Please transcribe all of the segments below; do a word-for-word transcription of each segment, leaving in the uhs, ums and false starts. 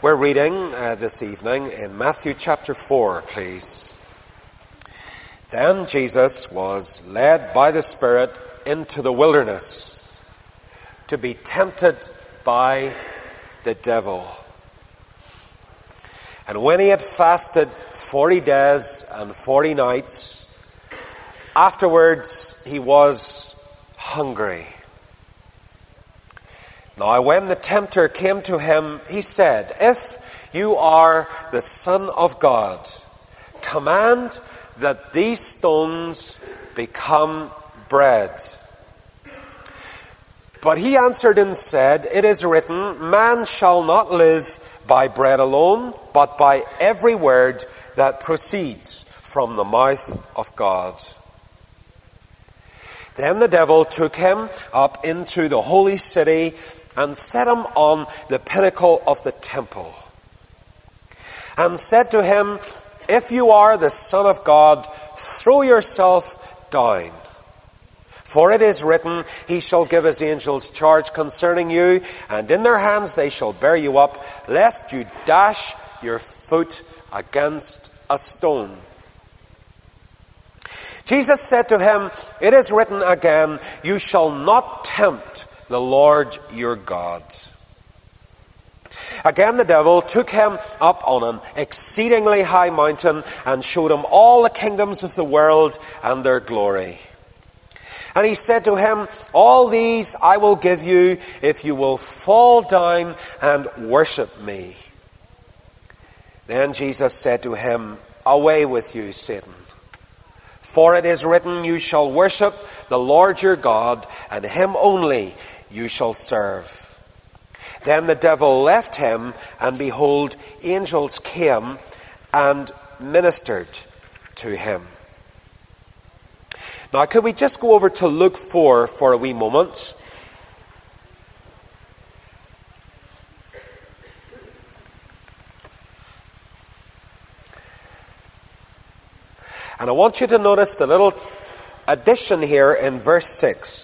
We're reading uh, this evening in Matthew chapter four, please. Then Jesus was led by the Spirit into the wilderness to be tempted by the devil. And when he had fasted forty days and forty nights, afterwards he was hungry. Now when the tempter came to him, he said, "If you are the Son of God, command that these stones become bread." But he answered and said, "It is written, man shall not live by bread alone, but by every word that proceeds from the mouth of God." Then the devil took him up into the holy city and set him on the pinnacle of the temple, and said to him, "If you are the Son of God, throw yourself down. For it is written, he shall give his angels charge concerning you, and in their hands they shall bear you up, lest you dash your foot against a stone." Jesus said to him, "It is written again, you shall not tempt the Lord your God." Again the devil took him up on an exceedingly high mountain and showed him all the kingdoms of the world and their glory. And he said to him, "All these I will give you if you will fall down and worship me." Then Jesus said to him, "Away with you, Satan. For it is written, you shall worship the Lord your God, and him only you shall serve." Then the devil left him, and behold, angels came and ministered to him. Now, could we just go over to Luke four for a wee moment? And I want you to notice the little addition here in verse six.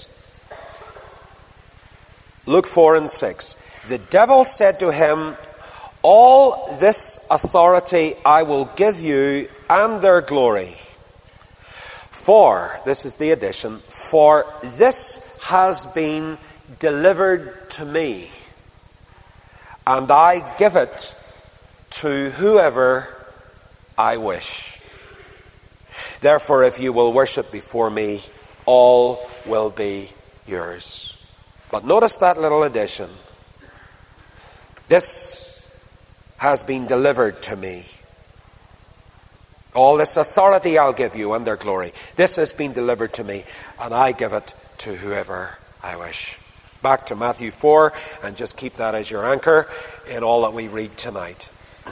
Luke four and six. The devil said to him, "All this authority I will give you and their glory. For," this is the addition, "for this has been delivered to me, and I give it to whoever I wish. Therefore, if you will worship before me, all will be yours." But notice that little addition. This has been delivered to me. All this authority I'll give you and their glory. This has been delivered to me, and I give it to whoever I wish. Back to Matthew four, and just keep that as your anchor in all that we read tonight.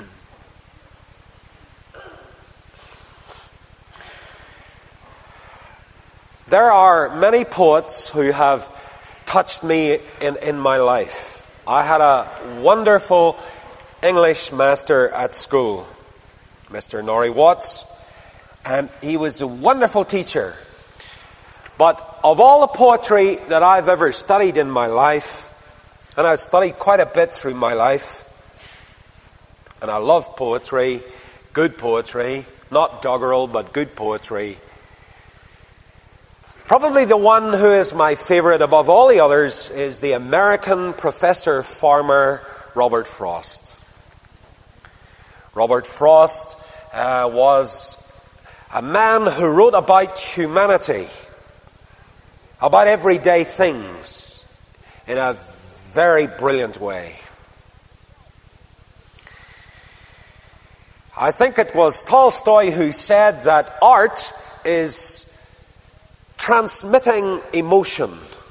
There are many poets who have touched me in, in my life. I had a wonderful English master at school, Mister Norrie Watts, and he was a wonderful teacher. But of all the poetry that I've ever studied in my life, and I've studied quite a bit through my life, and I love poetry, good poetry, not doggerel, but good poetry, probably the one who is my favorite above all the others is the American professor farmer Robert Frost. Robert Frost uh, was a man who wrote about humanity, about everyday things, in a very brilliant way. I think it was Tolstoy who said that art is transmitting emotion,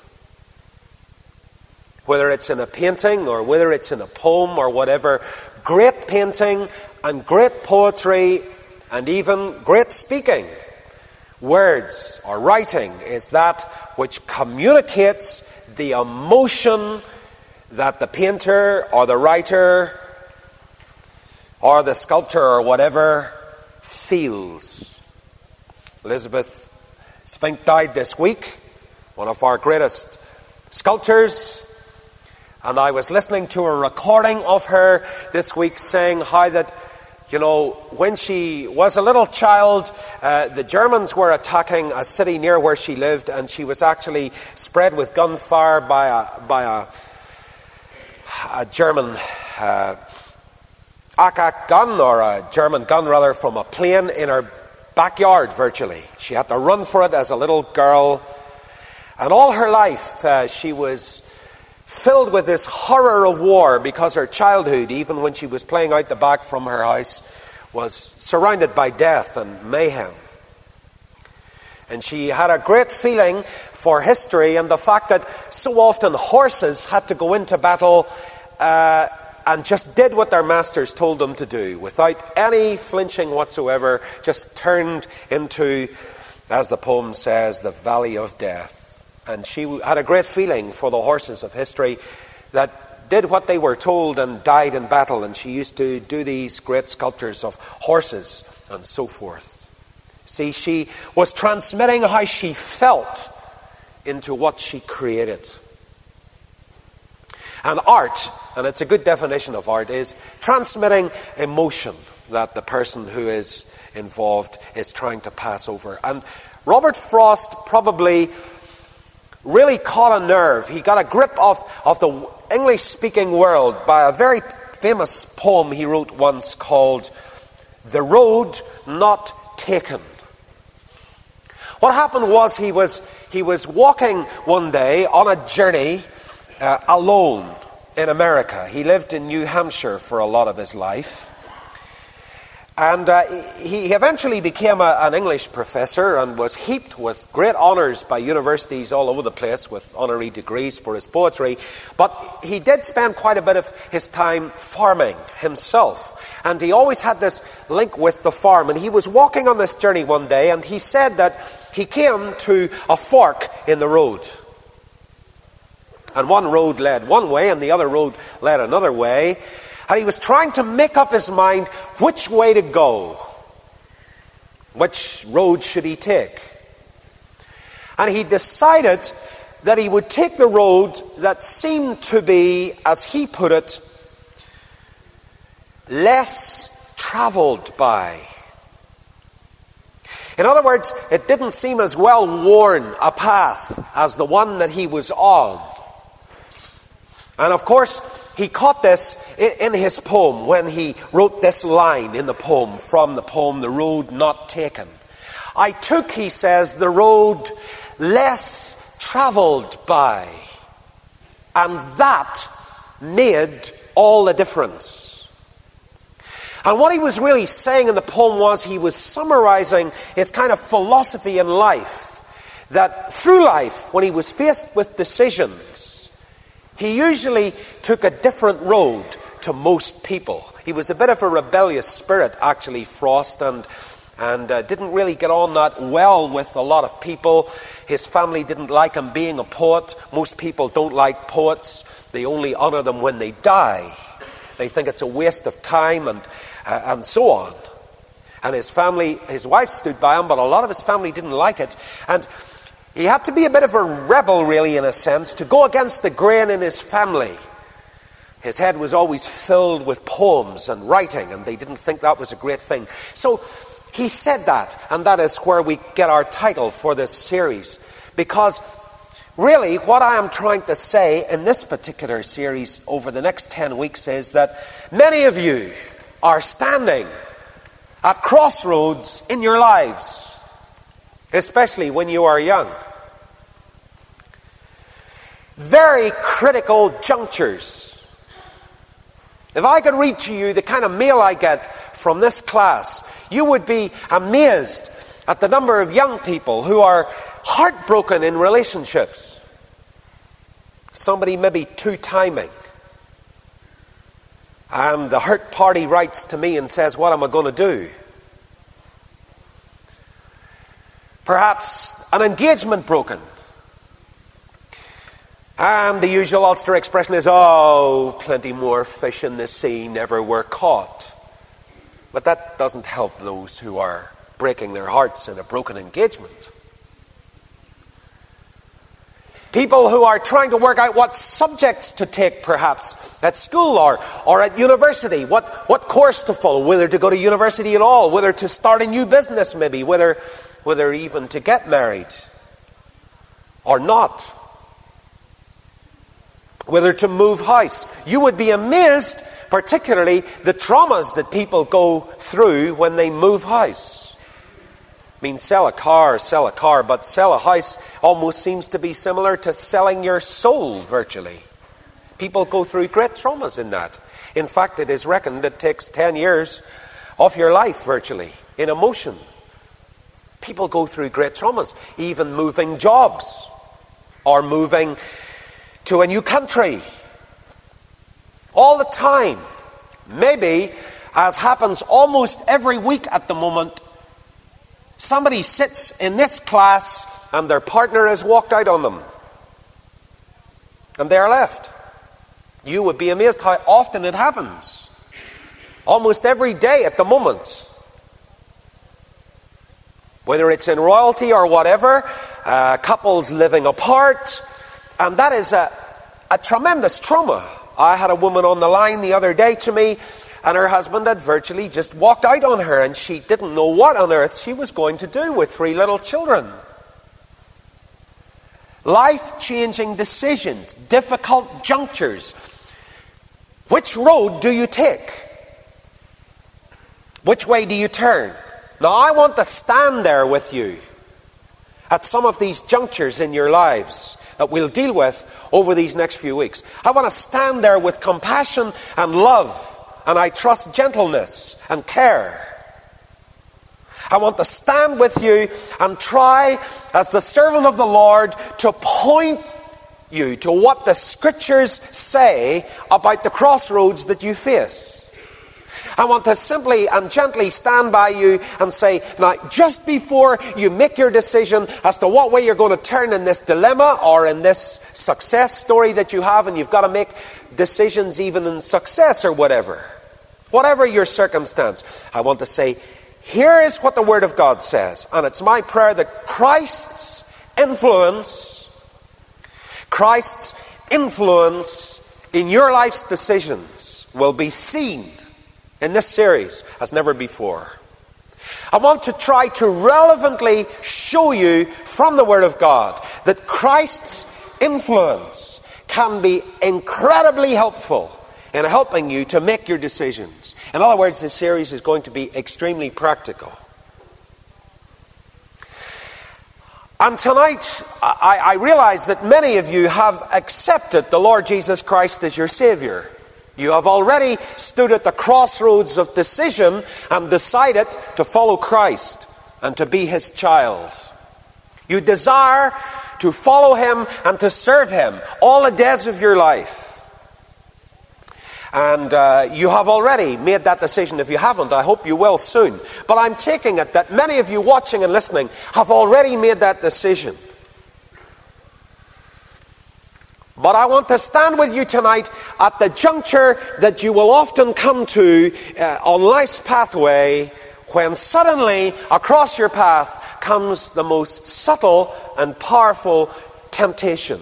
whether it's in a painting or whether it's in a poem or whatever. Great painting and great poetry and even great speaking, words or writing, is that which communicates the emotion that the painter or the writer or the sculptor or whatever feels. Elizabeth Spink died this week, one of our greatest sculptors, And I was listening to a recording of her this week saying how that, you know, when she was a little child, uh, the Germans were attacking a city near where she lived, and she was actually spread with gunfire by a, by a, a German uh, A C A C gun, or a German gun rather, from a plane in her backyard virtually. She had to run for it as a little girl. And all her life uh, she was filled with this horror of war, because her childhood, even when she was playing out the back from her house, was surrounded by death and mayhem. And she had a great feeling for history and the fact that so often horses had to go into battle uh, and just did what their masters told them to do, without any flinching whatsoever, just turned into, as the poem says, the valley of death. And she had a great feeling for the horses of history that did what they were told and died in battle. And she used to do these great sculptures of horses and so forth. See, she was transmitting how she felt into what she created. And art, and it's a good definition of art, is transmitting emotion that the person who is involved is trying to pass over. And Robert Frost probably really caught a nerve. He got a grip of, of the English-speaking world by a very famous poem he wrote once called The Road Not Taken. What happened was he was he was walking one day on a journey uh, alone in America. He lived in New Hampshire for a lot of his life. And uh, he eventually became a, an English professor and was heaped with great honours by universities all over the place with honorary degrees for his poetry. But he did spend quite a bit of his time farming himself. And he always had this link with the farm. And he was walking on this journey one day, and he said that he came to a fork in the road. And one road led one way and the other road led another way. And he was trying to make up his mind which way to go. Which road should he take? And he decided that he would take the road that seemed to be, as he put it, less traveled by. In other words, it didn't seem as well worn a path as the one that he was on. And of course, he caught this in his poem when he wrote this line in the poem, from the poem, The Road Not Taken. I took, he says, the road less traveled by, and that made all the difference. And what he was really saying in the poem was he was summarizing his kind of philosophy in life, that through life, when he was faced with decisions, he usually took a different road to most people. He was a bit of a rebellious spirit, actually, Frost, and and uh, didn't really get on that well with a lot of people. His family didn't like him being a poet. Most people don't like poets. They only honor them when they die. They think it's a waste of time, and uh, and so on. And his family, his wife stood by him, but a lot of his family didn't like it. And he had to be a bit of a rebel, really, in a sense, to go against the grain in his family. His head was always filled with poems and writing, and they didn't think that was a great thing. So he said that, and that is where we get our title for this series. Because really, what I am trying to say in this particular series over the next ten weeks is that many of you are standing at crossroads in your lives. Especially when you are young. Very critical junctures. If I could read to you the kind of mail I get from this class, you would be amazed at the number of young people who are heartbroken in relationships. Somebody maybe two-timing. And the hurt party writes to me and says, what am I going to do? Perhaps an engagement broken. And the usual Ulster expression is, oh, plenty more fish in the sea never were caught. But that doesn't help those who are breaking their hearts in a broken engagement. People who are trying to work out what subjects to take, perhaps, at school or, or at university, what, what course to follow, whether to go to university at all, whether to start a new business maybe, whether, whether even to get married or not, whether to move house. You would be amazed, particularly the traumas that people go through when they move house. I mean, sell a car, sell a car, but sell a house almost seems to be similar to selling your soul, virtually. People go through great traumas in that. In fact, it is reckoned it takes ten years of your life, virtually, in emotion. People go through great traumas, even moving jobs, or moving to a new country. All the time. Maybe, as happens almost every week at the moment, somebody sits in this class and their partner has walked out on them. And they're left. You would be amazed how often it happens. Almost every day at the moment. Whether it's in royalty or whatever, uh, couples living apart. And that is a, a tremendous trauma. I had a woman on the line the other day to me, and her husband had virtually just walked out on her, and she didn't know what on earth she was going to do with three little children. Life-changing decisions, difficult junctures. Which road do you take? Which way do you turn? Now, I want to stand there with you at some of these junctures in your lives that we'll deal with over these next few weeks. I want to stand there with compassion and love. And I trust gentleness and care. I want to stand with you and try, as the servant of the Lord, to point you to what the Scriptures say about the crossroads that you face. I want to simply and gently stand by you and say, now, just before you make your decision as to what way you're going to turn in this dilemma or in this success story that you have, and you've got to make decisions even in success or whatever, whatever your circumstance, I want to say, here is what the Word of God says. And it's my prayer that Christ's influence, Christ's influence in your life's decisions will be seen in this series as never before. I want to try to relevantly show you from the Word of God that Christ's influence can be incredibly helpful in helping you to make your decisions. In other words, this series is going to be extremely practical. And tonight, I, I realize that many of you have accepted the Lord Jesus Christ as your Savior. You have already stood at the crossroads of decision and decided to follow Christ and to be His child. You desire to follow Him and to serve Him all the days of your life. And uh, you have already made that decision. If you haven't, I hope you will soon. But I'm taking it that many of you watching and listening have already made that decision. But I want to stand with you tonight at the juncture that you will often come to uh, on life's pathway, when suddenly across your path comes the most subtle and powerful temptation.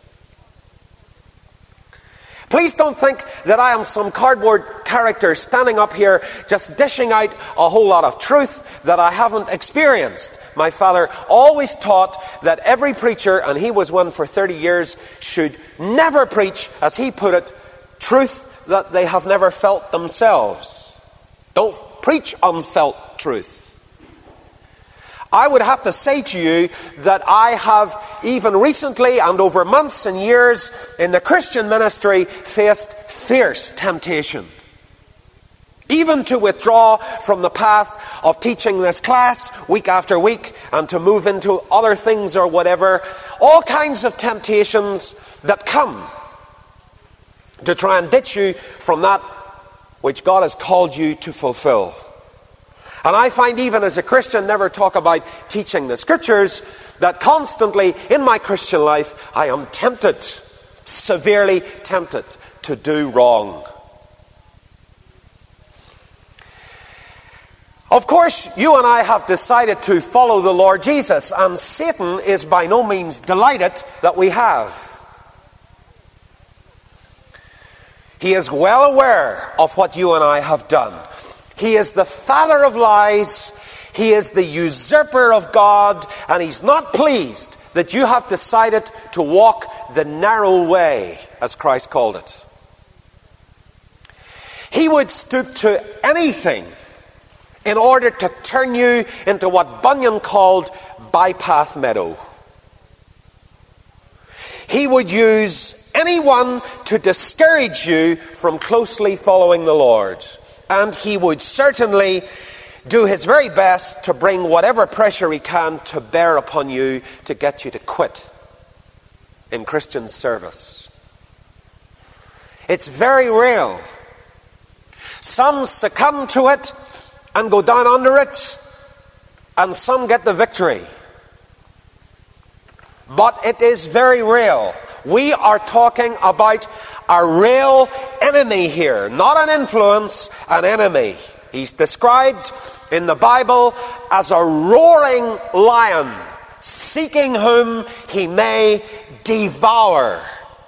Please don't think that I am some cardboard character standing up here just dishing out a whole lot of truth that I haven't experienced. My father always taught that every preacher, and he was one for thirty years, should never preach, as he put it, truth that they have never felt themselves. Don't preach unfelt truth. I would have to say to you that I have even recently and over months and years in the Christian ministry faced fierce temptation. Even to withdraw from the path of teaching this class week after week and to move into other things or whatever. All kinds of temptations that come to try and ditch you from that which God has called you to fulfill. And I find, even as a Christian, never talk about teaching the Scriptures, that constantly in my Christian life I am tempted, severely tempted, to do wrong. Of course, you and I have decided to follow the Lord Jesus, and Satan is by no means delighted that we have. He is well aware of what you and I have done. He is the father of lies. He is the usurper of God, and he's not pleased that you have decided to walk the narrow way, as Christ called it. He would stoop to anything in order to turn you into what Bunyan called bypath meadow. He would use anyone to discourage you from closely following the Lord. And he would certainly do his very best to bring whatever pressure he can to bear upon you to get you to quit in Christian service. It's very real. Some succumb to it and go down under it, and some get the victory. But it is very real. We are talking about a real enemy here, not an influence, an enemy. He's described in the Bible as a roaring lion, seeking whom he may devour.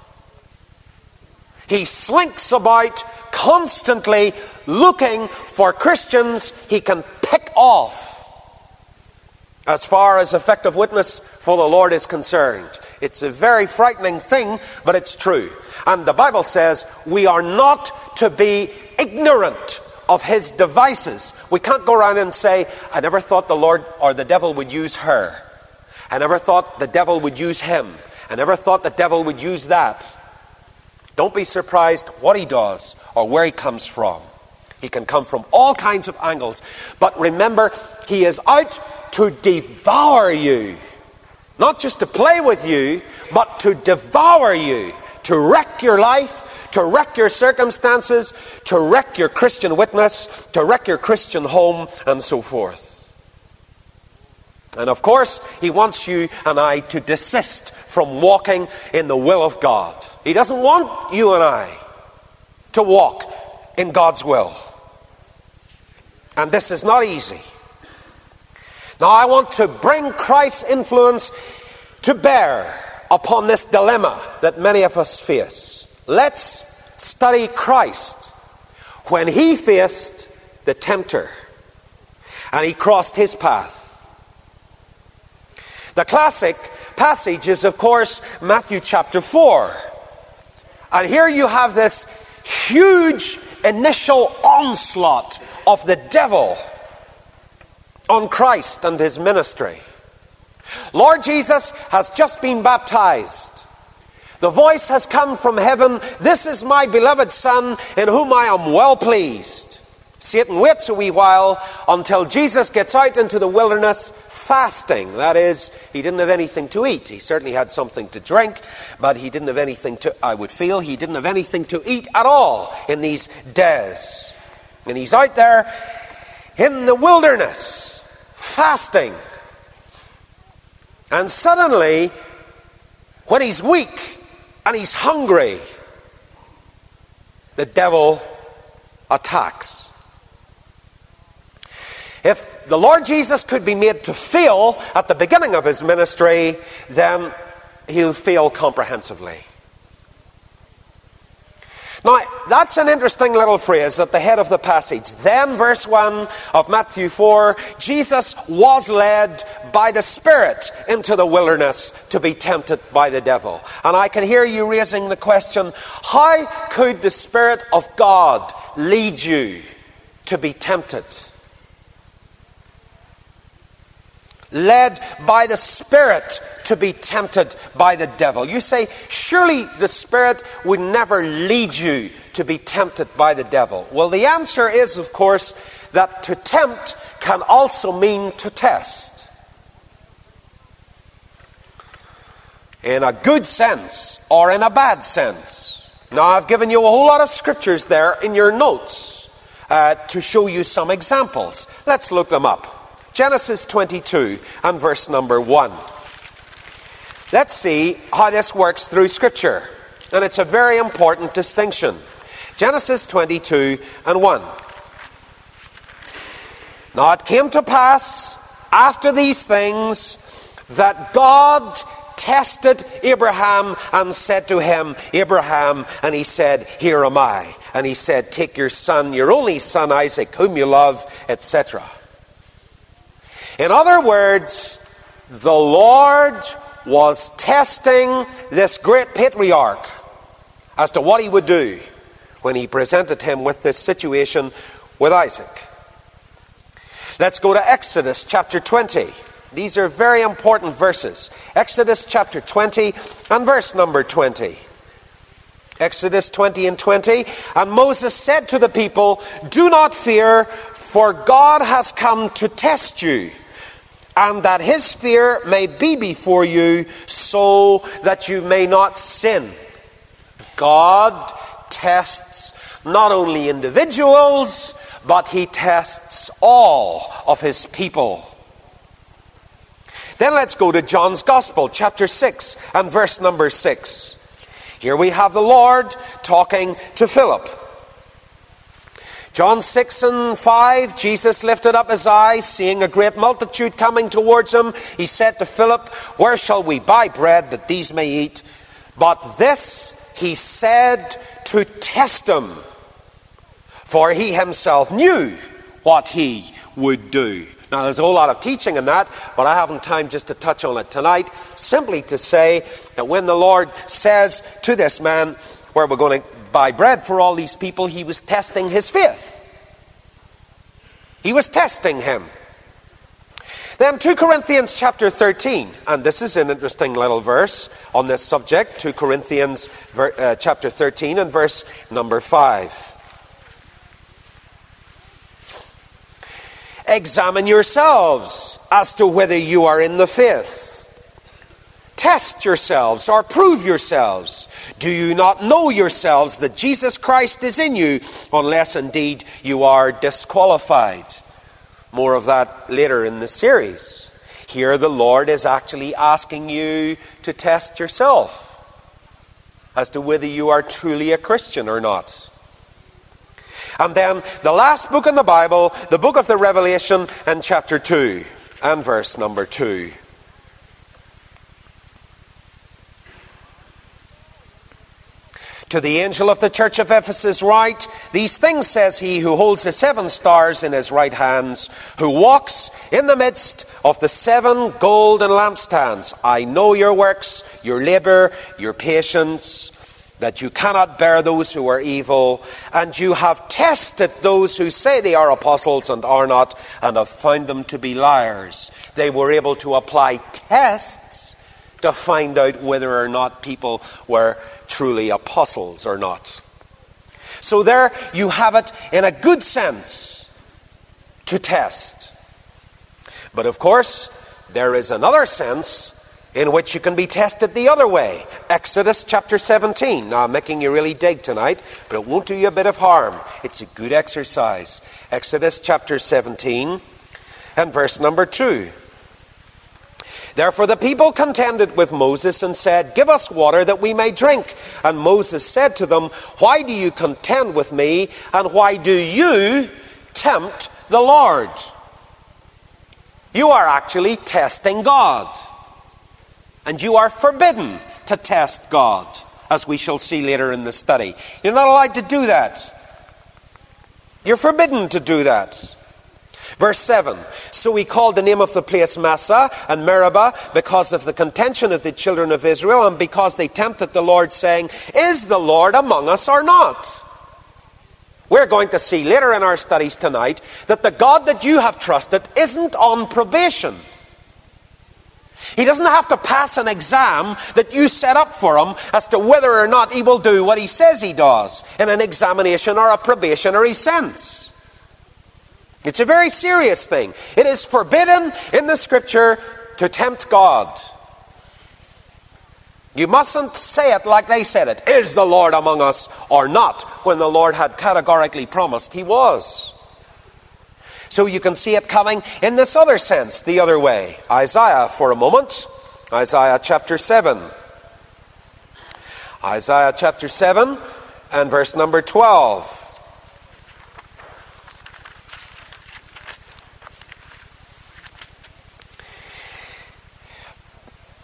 He slinks about constantly looking for Christians he can pick off. As far as effective witness for the Lord is concerned, it's a very frightening thing, but it's true. And the Bible says we are not to be ignorant of his devices. We can't go around and say, I never thought the Lord or the devil would use her. I never thought the devil would use him. I never thought the devil would use that. Don't be surprised what he does or where he comes from. He can come from all kinds of angles. But remember, he is out to devour you. Not just to play with you, but to devour you. To wreck your life, to wreck your circumstances, to wreck your Christian witness, to wreck your Christian home, and so forth. And of course, he wants you and I to desist from walking in the will of God. He doesn't want you and I to walk in God's will. And this is not easy. Now I want to bring Christ's influence to bear upon this dilemma that many of us face. Let's study Christ when he faced the tempter and he crossed his path. The classic passage is, of course, Matthew chapter four. And here you have this huge initial onslaught of the devil on Christ and his ministry. Lord Jesus has just been baptized. The voice has come from heaven, "This is my beloved Son, in whom I am well pleased." Satan waits a wee while until Jesus gets out into the wilderness fasting. That is, he didn't have anything to eat. He certainly had something to drink, but he didn't have anything to, I would feel, he didn't have anything to eat at all in these days. And he's out there in the wilderness, fasting. And suddenly, when he's weak and he's hungry, the devil attacks. If the Lord Jesus could be made to fail at the beginning of his ministry, then he'll fail comprehensively. Now, that's an interesting little phrase at the head of the passage. Then, verse one of Matthew four, Jesus was led by the Spirit into the wilderness to be tempted by the devil. And I can hear you raising the question, how could the Spirit of God lead you to be tempted? Led by the Spirit to be tempted by the devil. You say, surely the Spirit would never lead you to be tempted by the devil. Well, the answer is, of course, that to tempt can also mean to test. In a good sense or in a bad sense. Now, I've given you a whole lot of scriptures there in your notes uh, to show you some examples. Let's look them up. Genesis twenty-two and verse number one. Let's see how this works through Scripture. And it's a very important distinction. Genesis twenty-two and one. Now it came to pass after these things that God tested Abraham and said to him, Abraham, and he said, here am I. And he said, take your son, your only son Isaac, whom you love, et cetera. In other words, the Lord was testing this great patriarch as to what he would do when he presented him with this situation with Isaac. Let's go to Exodus chapter twenty. These are very important verses. Exodus chapter twenty and verse number twenty. Exodus twenty and twenty. And Moses said to the people, do not fear, for God has come to test you, and that his fear may be before you, so that you may not sin. God tests not only individuals, but he tests all of his people. Then let's go to John's Gospel, chapter six and verse number six. Here we have the Lord talking to Philip. John six and five, Jesus lifted up his eyes, seeing a great multitude coming towards him. He said to Philip, where shall we buy bread that these may eat? But this he said to test him, for he himself knew what he would do. Now there's a whole lot of teaching in that, but I haven't time just to touch on it tonight. Simply to say that when the Lord says to this man, where we're going to buy bread for all these people, he was testing his faith. He was testing him. Then two Corinthians chapter thirteen, and this is an interesting little verse on this subject, two Corinthians uh, chapter thirteen and verse number five. Examine yourselves as to whether you are in the faith. Test yourselves or prove yourselves. Do you not know yourselves that Jesus Christ is in you, unless indeed you are disqualified? More of that later in the series. Here the Lord is actually asking you to test yourself as to whether you are truly a Christian or not. And then the last book in the Bible, the book of the Revelation, and chapter two and verse number two. To the angel of the church of Ephesus write, these things says he who holds the seven stars in his right hands, who walks in the midst of the seven golden lampstands. I know your works, your labor, your patience, that you cannot bear those who are evil, and you have tested those who say they are apostles and are not, and have found them to be liars. They were able to apply tests to find out whether or not people were truly apostles or not. So there you have it in a good sense to test. But of course, there is another sense in which you can be tested the other way. Exodus chapter seventeen. Now I'm making you really dig tonight, but it won't do you a bit of harm. It's a good exercise. Exodus chapter seventeen and verse number two. Therefore the people contended with Moses and said, give us water that we may drink. And Moses said to them, why do you contend with me, and why do you tempt the Lord? You are actually testing God. And you are forbidden to test God, as we shall see later in the study. You're not allowed to do that. You're forbidden to do that. Verse seven, so he called the name of the place Massah and Meribah, because of the contention of the children of Israel, and because they tempted the Lord, saying, is the Lord among us or not? We're going to see later in our studies tonight that the God that you have trusted isn't on probation. He doesn't have to pass an exam that you set up for him as to whether or not he will do what he says he does in an examination or a probationary sense. It's a very serious thing. It is forbidden in the Scripture to tempt God. You mustn't say it like they said it. Is the Lord among us or not? When the Lord had categorically promised he was. So you can see it coming in this other sense, the other way. Isaiah for a moment. Isaiah chapter seven. Isaiah chapter seven and verse number twelve.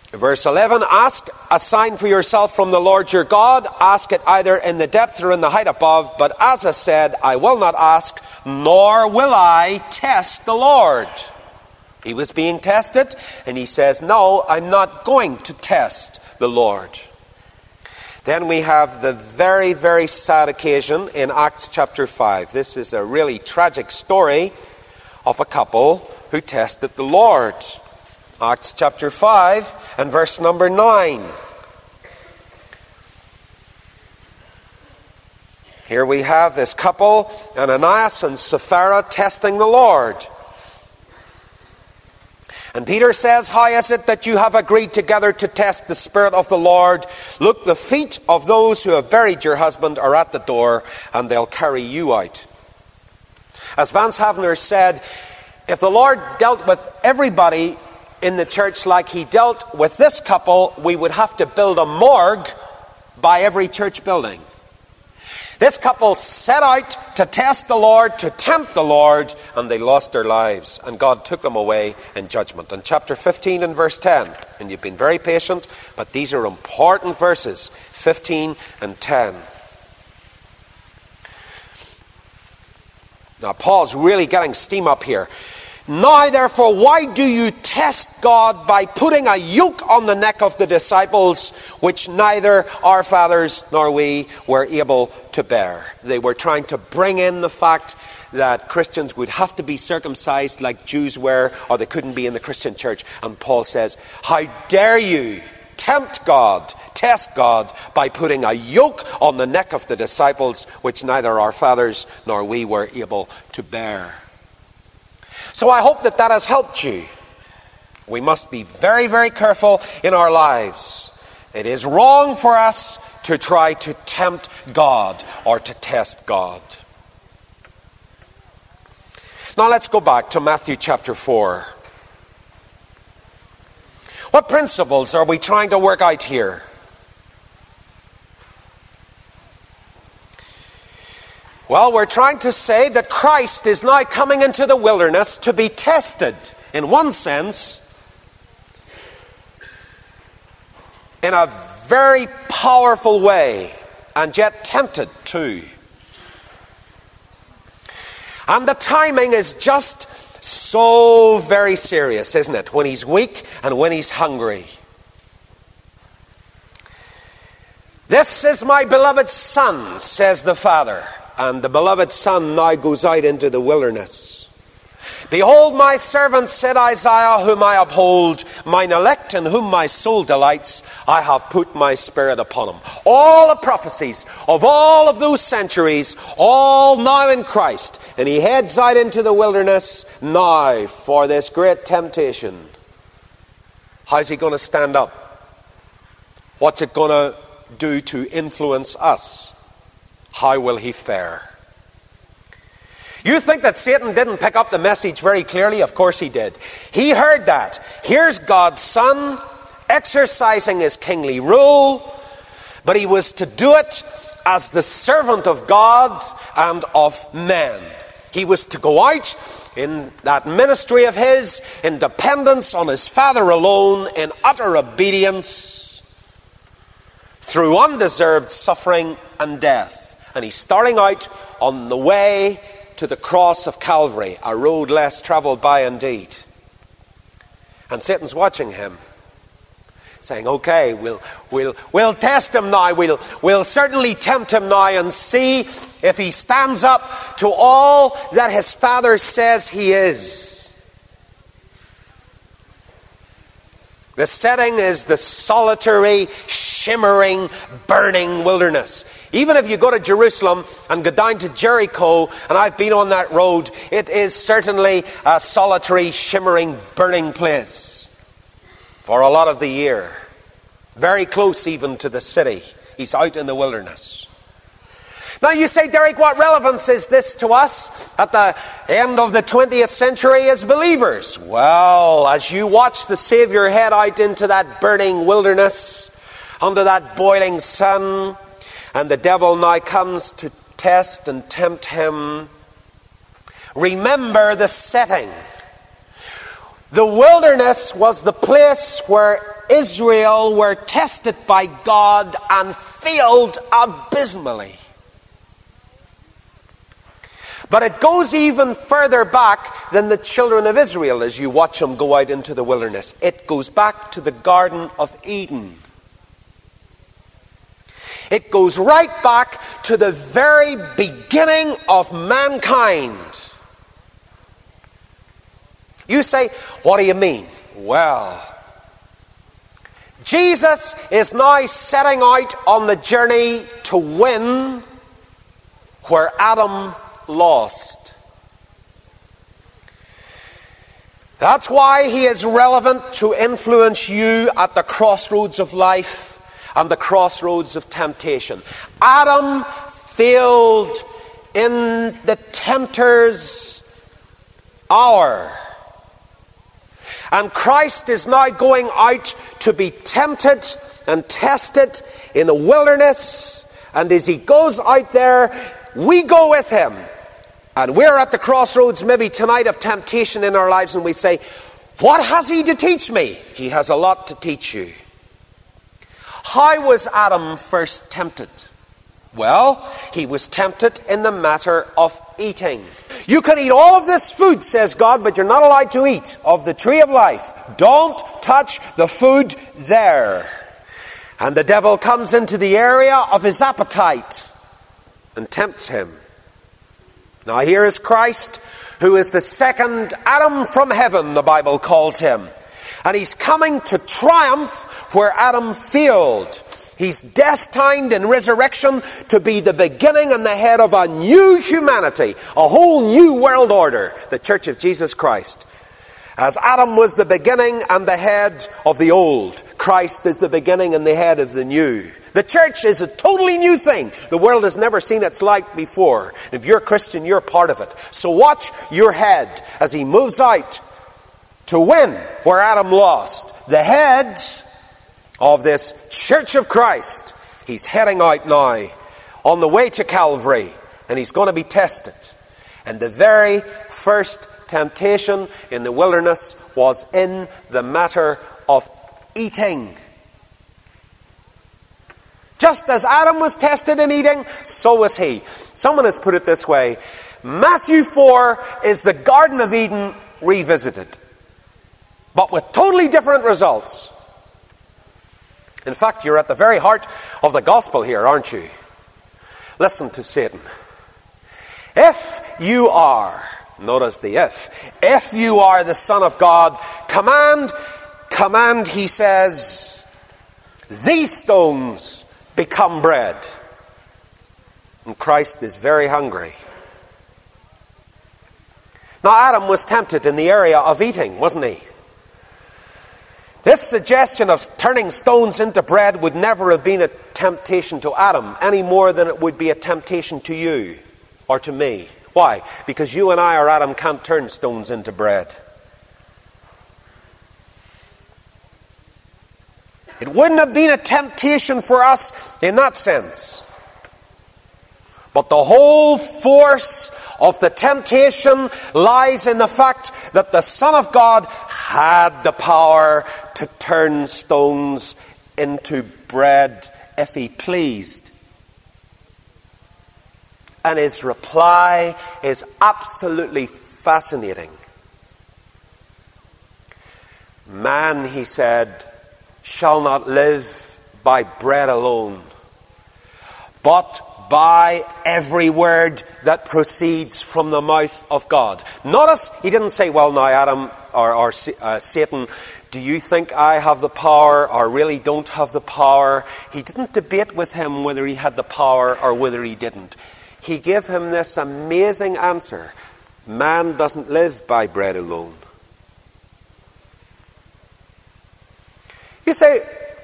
Verse eleven, ask a sign for yourself from the Lord your God. Ask it either in the depth or in the height above. But as I said, I will not ask, nor will I test the Lord. He was being tested, and he says, no, I'm not going to test the Lord. Then we have the very, very sad occasion in Acts chapter five. This is a really tragic story of a couple who tested the Lord. Acts chapter five and verse number nine. Here we have this couple, Ananias and Sapphira, testing the Lord. And Peter says, how is it that you have agreed together to test the Spirit of the Lord? Look, the feet of those who have buried your husband are at the door, and they'll carry you out. As Vance Havner said, if the Lord dealt with everybody in the church like he dealt with this couple, we would have to build a morgue by every church building. This couple set out to test the Lord, to tempt the Lord, and they lost their lives. And God took them away in judgment. In chapter fifteen and verse ten, and you've been very patient, but these are important verses, fifteen and ten. Now Paul's really getting steam up here. Now therefore, why do you test God by putting a yoke on the neck of the disciples, which neither our fathers nor we were able to bear? They were trying to bring in the fact that Christians would have to be circumcised like Jews were, or they couldn't be in the Christian church. And Paul says, how dare you tempt God, test God, by putting a yoke on the neck of the disciples, which neither our fathers nor we were able to bear. So I hope that that has helped you. We must be very, very careful in our lives. It is wrong for us to try to tempt God or to test God. Now let's go back to Matthew chapter four. What principles are we trying to work out here? Well, we're trying to say that Christ is now coming into the wilderness to be tested, in one sense, in a very powerful way, and yet tempted too. And the timing is just so very serious, isn't it? When he's weak and when he's hungry. This is my beloved Son, says the Father. And the beloved Son now goes out into the wilderness. Behold my servant, said Isaiah, whom I uphold, mine elect in whom my soul delights. I have put my Spirit upon him. All the prophecies of all of those centuries, all now in Christ. And he heads out into the wilderness now for this great temptation. How's he going to stand up? What's it going to do to influence us? How will he fare? You think that Satan didn't pick up the message very clearly? Of course he did. He heard that. Here's God's Son exercising his kingly rule, but he was to do it as the servant of God and of men. He was to go out in that ministry of his, in dependence on his Father alone, in utter obedience, through undeserved suffering and death. And he's starting out on the way to the cross of Calvary, a road less traveled by indeed. And Satan's watching him, saying, okay, we'll, we'll, we'll test him now. We'll, we'll certainly tempt him now and see if he stands up to all that his Father says he is. The setting is the solitary, shimmering, burning wilderness. Even if you go to Jerusalem and go down to Jericho, and I've been on that road, it is certainly a solitary, shimmering, burning place for a lot of the year. Very close even to the city. He's out in the wilderness. Now you say, Derek, what relevance is this to us at the end of the twentieth century as believers? Well, as you watch the Savior head out into that burning wilderness, under that boiling sun, and the devil now comes to test and tempt him, remember the setting. The wilderness was the place where Israel were tested by God and failed abysmally. But it goes even further back than the children of Israel as you watch them go out into the wilderness. It goes back to the Garden of Eden. It goes right back to the very beginning of mankind. You say, what do you mean? Well, Jesus is now setting out on the journey to win where Adam lost. That's why he is relevant to influence you at the crossroads of life and the crossroads of temptation. Adam failed in the tempter's hour. And Christ is now going out to be tempted and tested in the wilderness. And as he goes out there, we go with him. And we're at the crossroads maybe tonight of temptation in our lives, and we say, what has he to teach me? He has a lot to teach you. How was Adam first tempted? Well, he was tempted in the matter of eating. You can eat all of this food, says God, but you're not allowed to eat of the tree of life. Don't touch the food there. And the devil comes into the area of his appetite and tempts him. Now here is Christ, who is the second Adam from heaven, the Bible calls him. And he's coming to triumph where Adam failed. He's destined in resurrection to be the beginning and the head of a new humanity, a whole new world order, the Church of Jesus Christ. As Adam was the beginning and the head of the old, Christ is the beginning and the head of the new. The church is a totally new thing. The world has never seen its like before. If you're a Christian, you're part of it. So watch your head as he moves out to win where Adam lost. The head of this Church of Christ. He's heading out now on the way to Calvary, and he's going to be tested. And the very first temptation in the wilderness was in the matter of eating. Just as Adam was tested in eating, so was he. Someone has put it this way: Matthew four is the Garden of Eden revisited, but with totally different results. In fact, you're at the very heart of the gospel here, aren't you? Listen to Satan. If you are, notice the if, if you are the Son of God, command, command, he says, these stones become bread. And Christ is very hungry. Now Adam was tempted in the area of eating, wasn't he? This suggestion of turning stones into bread would never have been a temptation to Adam, any more than it would be a temptation to you or to me. Why? Because you and I, or Adam, can't turn stones into bread. It wouldn't have been a temptation for us in that sense. But the whole force of the temptation lies in the fact that the Son of God had the power to turn stones into bread if he pleased. And his reply is absolutely fascinating. Man, he said, shall not live by bread alone, but by every word that proceeds from the mouth of God. Notice, he didn't say, well, now, Adam, or, or uh, Satan, do you think I have the power or really don't have the power? He didn't debate with him whether he had the power or whether he didn't. He gave him this amazing answer. Man doesn't live by bread alone. You say,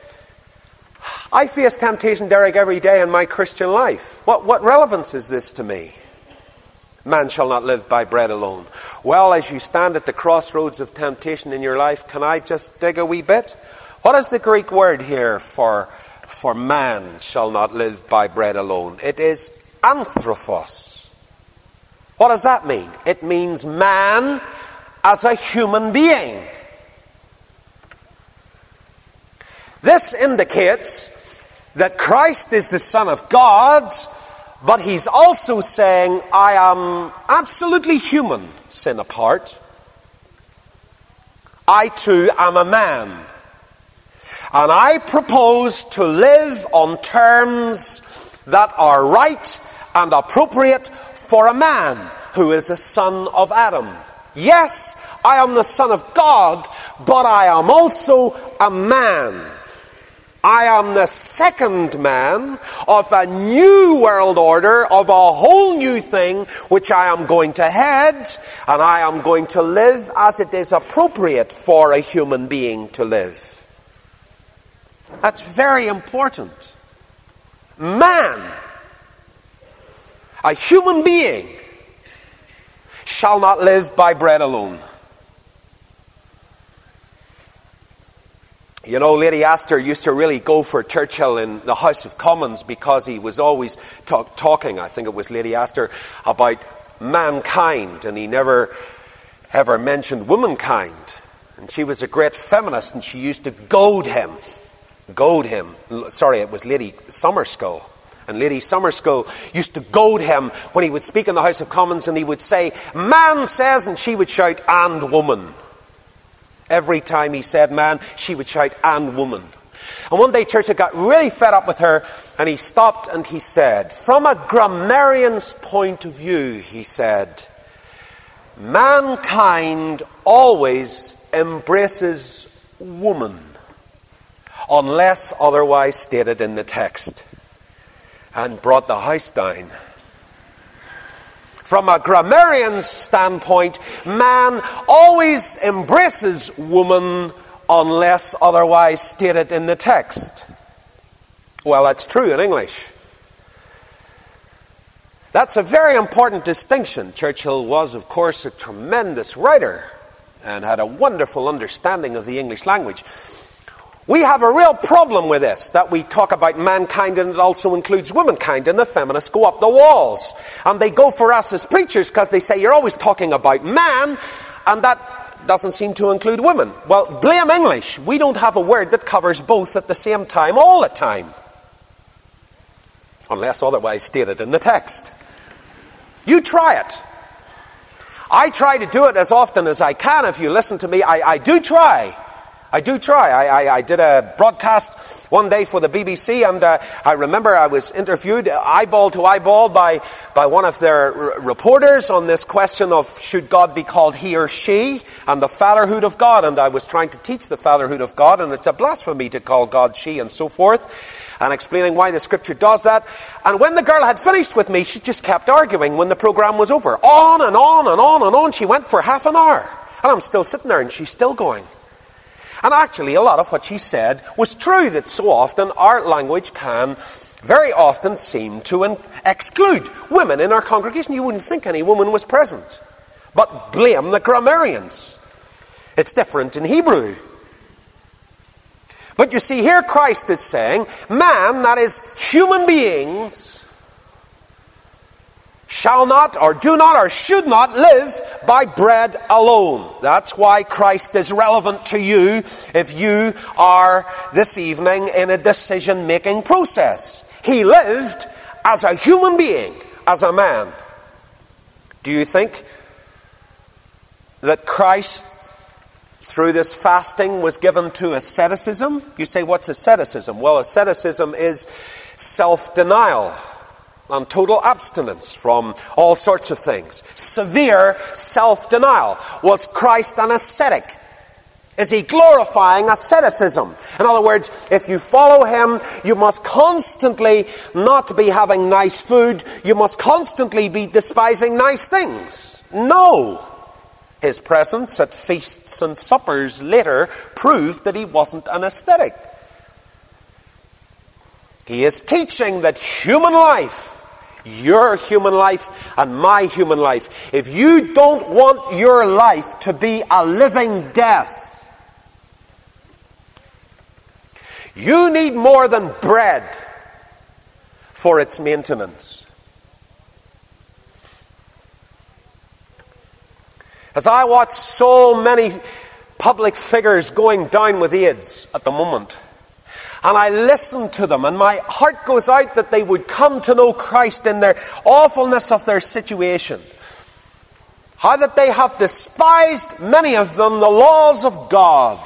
I face temptation, Derek, every day in my Christian life. What, what relevance is this to me? Man shall not live by bread alone. Well, as you stand at the crossroads of temptation in your life, can I just dig a wee bit? What is the Greek word here for, for man shall not live by bread alone? It is anthropos. What does that mean? It means man as a human being. This indicates that Christ is the Son of God, but he's also saying, I am absolutely human, sin apart. I too am a man. And I propose to live on terms that are right and appropriate for a man who is a son of Adam. Yes, I am the Son of God, but I am also a man. I am the second man of a new world order, of a whole new thing, which I am going to head, and I am going to live as it is appropriate for a human being to live. That's very important. Man, a human being, shall not live by bread alone. You know, Lady Astor used to really go for Churchill in the House of Commons because he was always talk, talking, I think it was Lady Astor, about mankind, and he never ever mentioned womankind. And she was a great feminist, and she used to goad him. Goad him. Sorry, it was Lady Summerskull. And Lady Summerskull used to goad him when he would speak in the House of Commons, and he would say, man says, and she would shout, and woman. Every time he said man, she would shout, and woman. And one day Churchill got really fed up with her, and he stopped and he said, from a grammarian's point of view, he said, mankind always embraces woman, unless otherwise stated in the text. And brought the house down. From a grammarian's standpoint, man always embraces woman unless otherwise stated in the text. Well, that's true in English. That's a very important distinction. Churchill was, of course, a tremendous writer and had a wonderful understanding of the English language. We have a real problem with this, that we talk about mankind and it also includes womankind, and the feminists go up the walls. And they go for us as preachers because they say, you're always talking about man, and that doesn't seem to include women. Well, blame English. We don't have a word that covers both at the same time all the time. Unless otherwise stated in the text. You try it. I try to do it as often as I can. If you listen to me, I, I do try. I do try. I, I, I did a broadcast one day for the B B C, and uh, I remember I was interviewed eyeball to eyeball by, by one of their r- reporters on this question of should God be called he or she, and the fatherhood of God. And I was trying to teach the fatherhood of God, and it's a blasphemy to call God she and so forth, and explaining why the scripture does that. And when the girl had finished with me, she just kept arguing when the program was over. On and on and on and on. She went for half an hour. And I'm still sitting there, and she's still going. And actually, a lot of what she said was true, that so often our language can very often seem to in- exclude women in our congregation. You wouldn't think any woman was present. But blame the grammarians. It's different in Hebrew. But you see, here Christ is saying, man, that is human beings, shall not or do not or should not live by bread alone. That's why Christ is relevant to you if you are this evening in a decision-making process. He lived as a human being, as a man. Do you think that Christ, through this fasting, was given to asceticism? You say, what's asceticism? Well, asceticism is self-denial and total abstinence from all sorts of things. Severe self-denial. Was Christ an ascetic? Is he glorifying asceticism? In other words, if you follow him, you must constantly not be having nice food. You must constantly be despising nice things. No. His presence at feasts and suppers later proved that he wasn't an ascetic. He is teaching that human life, your human life and my human life, if you don't want your life to be a living death, you need more than bread for its maintenance. As I watch so many public figures going down with AIDS at the moment, and I listen to them, and my heart goes out that they would come to know Christ in their awfulness of their situation. How that they have despised, many of them, the laws of God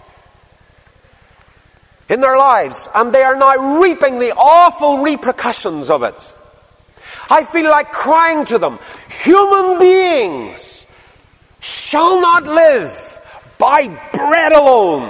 in their lives, and they are now reaping the awful repercussions of it. I feel like crying to them, human beings shall not live by bread alone.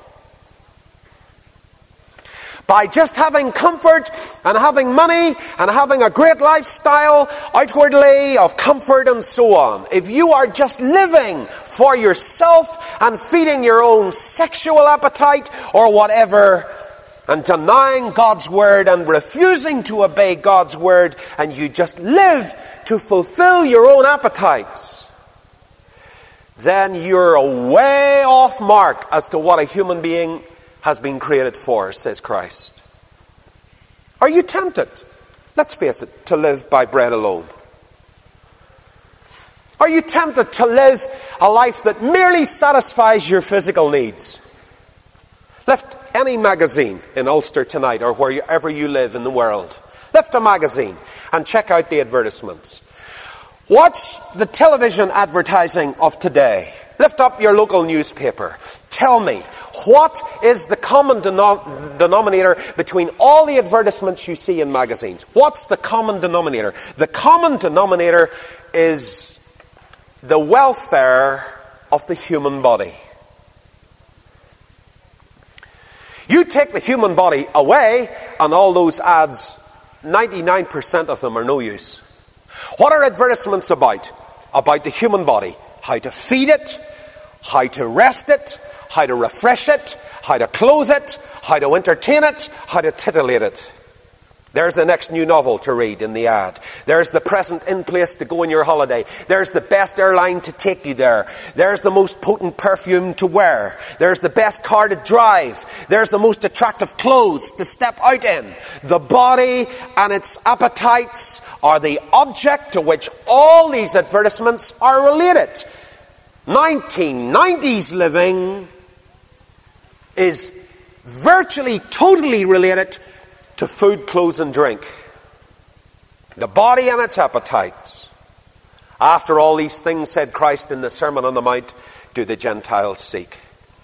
By just having comfort and having money and having a great lifestyle outwardly of comfort and so on. If you are just living for yourself and feeding your own sexual appetite or whatever, and denying God's word and refusing to obey God's word, and you just live to fulfill your own appetites, then you're a way off mark as to what a human being has been created for, says Christ. Are you tempted, let's face it, to live by bread alone? Are you tempted to live a life that merely satisfies your physical needs? Lift any magazine in Ulster tonight, or wherever you live in the world. Lift a magazine and check out the advertisements. Watch the television advertising of today. Lift up your local newspaper. Tell me, what is the common denom- denominator between all the advertisements you see in magazines? What's the common denominator? The common denominator is the welfare of the human body. You take the human body away, and all those ads, ninety-nine percent of them are no use. What are advertisements about? About the human body. How to feed it, how to rest it, how to refresh it, how to clothe it, how to entertain it, how to titillate it. There's the next new novel to read in the ad. There's the present in place to go on your holiday. There's the best airline to take you there. There's the most potent perfume to wear. There's the best car to drive. There's the most attractive clothes to step out in. The body and its appetites are the object to which all these advertisements are related. nineteen nineties living is virtually totally related to food, clothes, and drink. The body and its appetites. After all these things, said Christ in the Sermon on the Mount, do the Gentiles seek.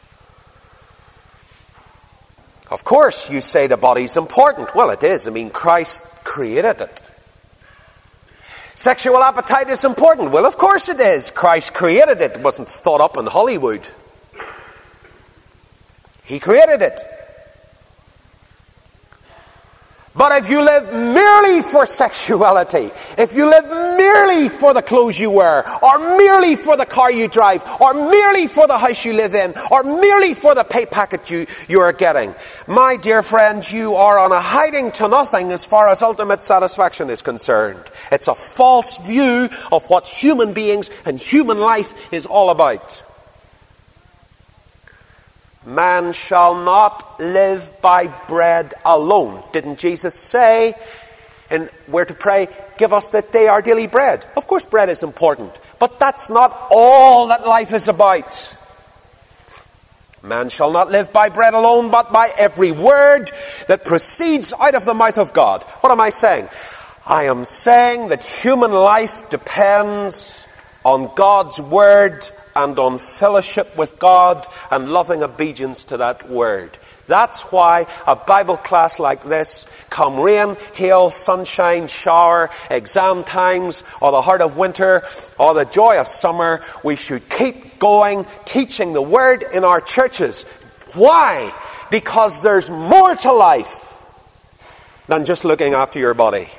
Of course, you say the body's important. Well, it is. I mean, Christ created it. Sexual appetite is important. Well, of course it is. Christ created it. It wasn't thought up in Hollywood. He created it. But if you live merely for sexuality, if you live merely for the clothes you wear, or merely for the car you drive, or merely for the house you live in, or merely for the pay packet you, you are getting, my dear friends, you are on a hiding to nothing as far as ultimate satisfaction is concerned. It's a false view of what human beings and human life is all about. Man shall not live by bread alone. Didn't Jesus say, and we're to pray, give us that day our daily bread? Of course bread is important, but that's not all that life is about. Man shall not live by bread alone, but by every word that proceeds out of the mouth of God. What am I saying? I am saying that human life depends on God's word and on fellowship with God and loving obedience to that word. That's why a Bible class like this, come rain, hail, sunshine, shower, exam times, or the heart of winter, or the joy of summer, we should keep going, teaching the word in our churches. Why? Because there's more to life than just looking after your body.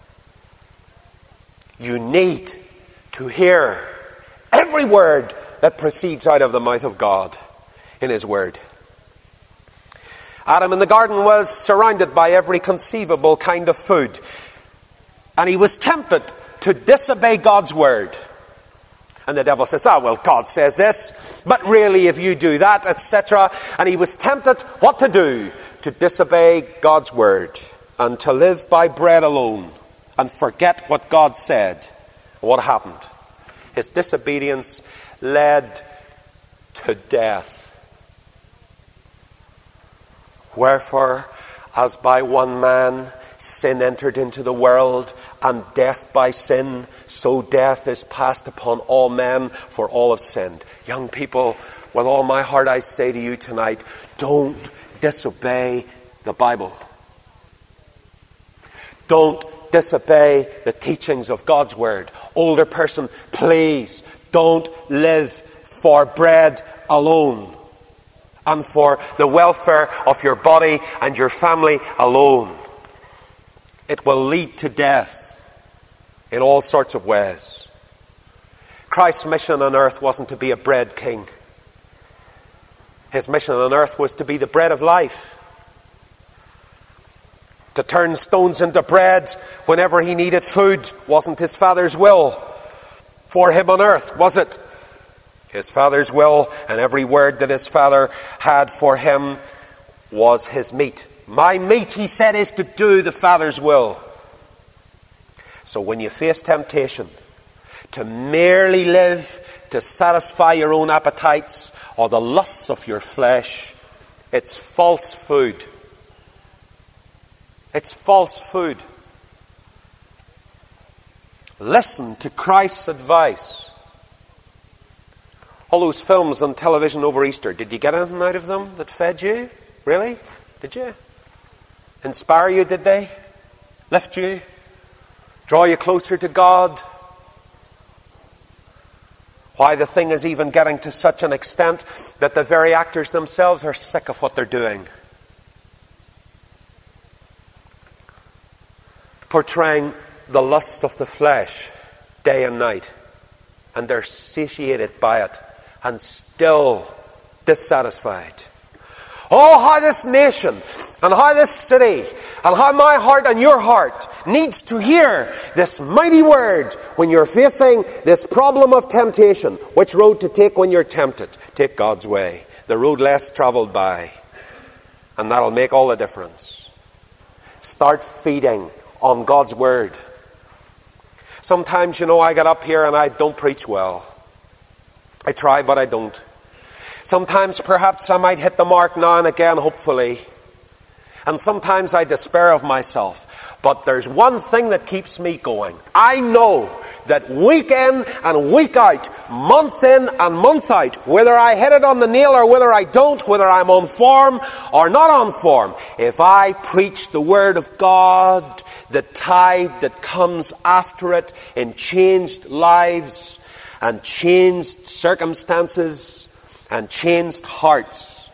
You need to hear every word that proceeds out of the mouth of God in His Word. Adam in the garden was surrounded by every conceivable kind of food. And he was tempted to disobey God's Word. And the devil says, ah, well, God says this, but really if you do that, et cetera. And he was tempted what to do? To disobey God's Word and to live by bread alone and forget what God said. What happened? His disobedience led to death. Wherefore, as by one man sin entered into the world, and death by sin, so death is passed upon all men, for all have sinned. Young people, with all my heart I say to you tonight, don't disobey the Bible. Don't disobey the teachings of God's Word. Older person, please don't live for bread alone and for the welfare of your body and your family alone. It will lead to death in all sorts of ways. Christ's mission on earth wasn't to be a bread king. His mission on earth was to be the bread of life. To turn stones into bread whenever he needed food wasn't his Father's will for him on earth, was it? His Father's will, and every word that his Father had for him was his meat. My meat, he said, is to do the Father's will. So when you face temptation to merely live to satisfy your own appetites or the lusts of your flesh, it's false food. It's false food. Listen to Christ's advice. All those films on television over Easter, did you get anything out of them that fed you? Really? Did you? Inspire you, did they? Lift you? Draw you closer to God? Why, the thing is even getting to such an extent that the very actors themselves are sick of what they're doing. Portraying the lusts of the flesh day and night. And they're satiated by it and still dissatisfied. Oh, how this nation and how this city and how my heart and your heart needs to hear this mighty word when you're facing this problem of temptation. Which road to take when you're tempted? Take God's way. The road less traveled by. And that'll make all the difference. Start feeding on God's word. Sometimes, you know, I get up here and I don't preach well. I try, but I don't. Sometimes perhaps I might hit the mark now and again, hopefully. And sometimes I despair of myself. But there's one thing that keeps me going. I know that week in and week out, month in and month out, whether I hit it on the nail or whether I don't, whether I'm on form or not on form, if I preach the word of God, the tide that comes after it in changed lives and changed circumstances and changed hearts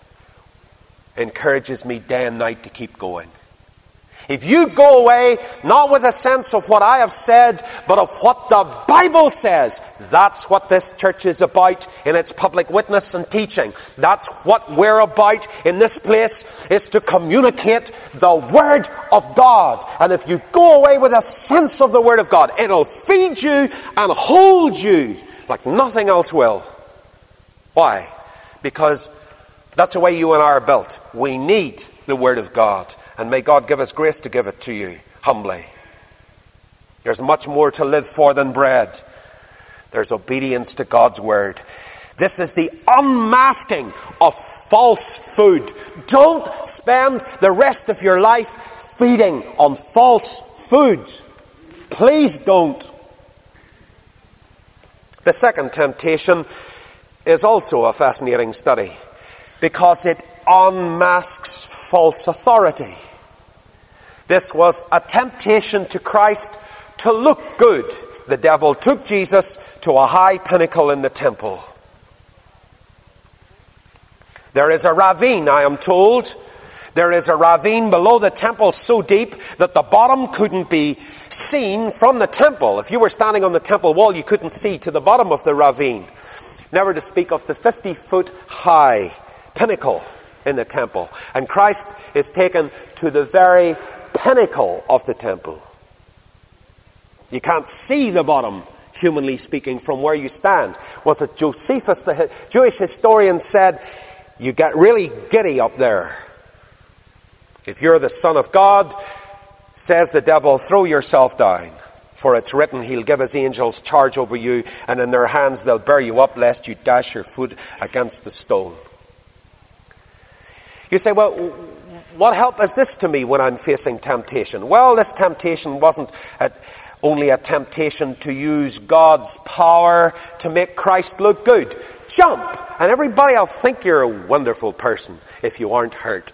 encourages me day and night to keep going. If you go away not with a sense of what I have said, but of what the Bible says, that's what this church is about in its public witness and teaching. That's what we're about in this place, is to communicate the Word of God. And if you go away with a sense of the Word of God, it'll feed you and hold you like nothing else will. Why? Because that's the way you and I are built. We need the Word of God. And may God give us grace to give it to you humbly. There's much more to live for than bread. There's obedience to God's word. This is the unmasking of false food. Don't spend the rest of your life feeding on false food. Please don't. The second temptation is also a fascinating study because it unmasks false authority. This was a temptation to Christ to look good. The devil took Jesus to a high pinnacle in the temple. There is a ravine, I am told. There is a ravine below the temple so deep that the bottom couldn't be seen from the temple. If you were standing on the temple wall, you couldn't see to the bottom of the ravine. Never to speak of the fifty-foot high pinnacle in the temple. And Christ is taken to the very pinnacle of the temple. You can't see the bottom, humanly speaking, from where you stand. Was it Josephus, the Jewish historian, said, you get really giddy up there. If you're the Son of God, says the devil, throw yourself down. For it's written, he'll give his angels charge over you, and in their hands they'll bear you up, lest you dash your foot against the stone. You say, well, what help is this to me when I'm facing temptation? Well, this temptation wasn't a, only a temptation to use God's power to make Christ look good. Jump, and everybody will think you're a wonderful person if you aren't hurt.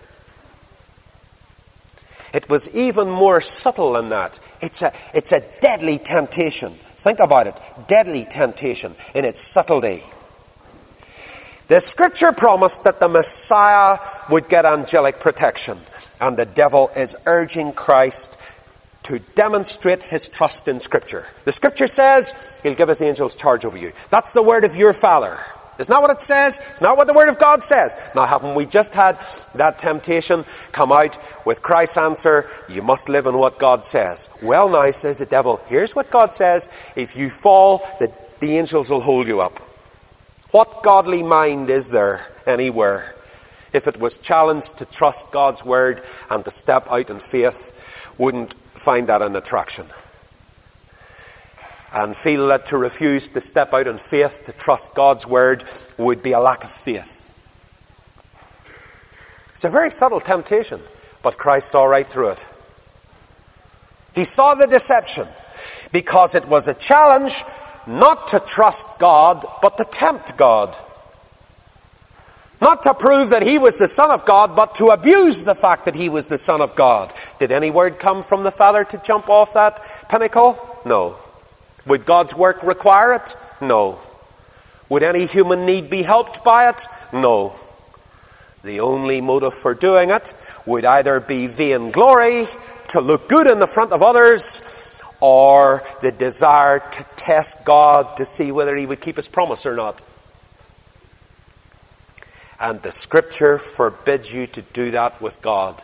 It was even more subtle than that. It's a, it's a deadly temptation. Think about it. Deadly temptation in its subtlety. The scripture promised that the Messiah would get angelic protection. And the devil is urging Christ to demonstrate his trust in scripture. The scripture says he'll give his angels charge over you. That's the word of your Father. Isn't that what it says? It's not what the Word of God says. Now, haven't we just had that temptation come out with Christ's answer, you must live in what God says? Well, now, says the devil, here's what God says. If you fall, the, the angels will hold you up. What godly mind is there anywhere if it was challenged to trust God's Word and to step out in faith, wouldn't find that an attraction? And feel that to refuse to step out in faith, to trust God's Word, would be a lack of faith. It's a very subtle temptation, but Christ saw right through it. He saw the deception, because it was a challenge not to trust God, but to tempt God. Not to prove that he was the Son of God, but to abuse the fact that he was the Son of God. Did any word come from the Father to jump off that pinnacle? No. Would God's work require it? No. Would any human need be helped by it? No. The only motive for doing it would either be vainglory, to look good in the front of others, or the desire to test God to see whether he would keep his promise or not. And the scripture forbids you to do that with God.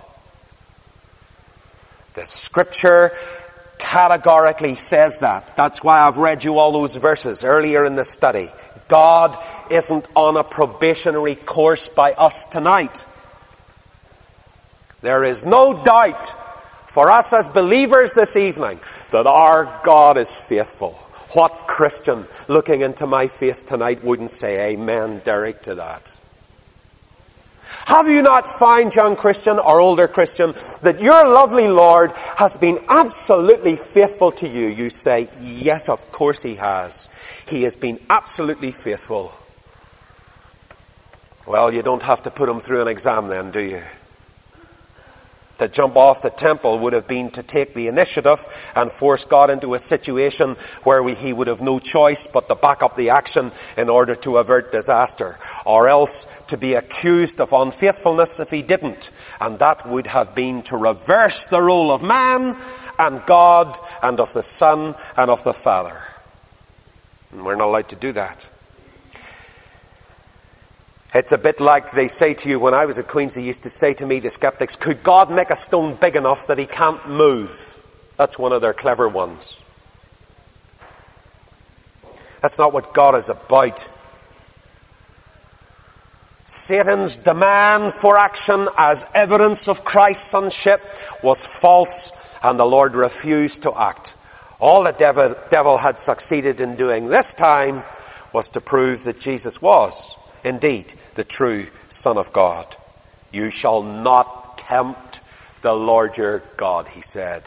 The scripture categorically says that. That's why I've read you all those verses earlier in the study. God isn't on a probationary course by us tonight. There is no doubt for us as believers this evening that our God is faithful. What Christian looking into my face tonight wouldn't say amen, Derek, to that? Have you not found, young Christian or older Christian, that your lovely Lord has been absolutely faithful to you? You say, yes, of course he has. He has been absolutely faithful. Well, you don't have to put him through an exam then, do you? To jump off the temple would have been to take the initiative and force God into a situation where we, he would have no choice but to back up the action in order to avert disaster. Or else to be accused of unfaithfulness if he didn't. And that would have been to reverse the role of man and God and of the Son and of the Father. And we're not allowed to do that. It's a bit like they say to you, when I was at Queen's, they used to say to me, the skeptics, could God make a stone big enough that he can't move? That's one of their clever ones. That's not what God is about. Satan's demand for action as evidence of Christ's sonship was false, and the Lord refused to act. All the devil, devil had succeeded in doing this time was to prove that Jesus was indeed the true Son of God. You shall not tempt the Lord your God, he said.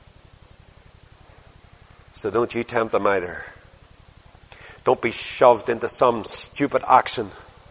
So don't you tempt him either. Don't be shoved into some stupid action.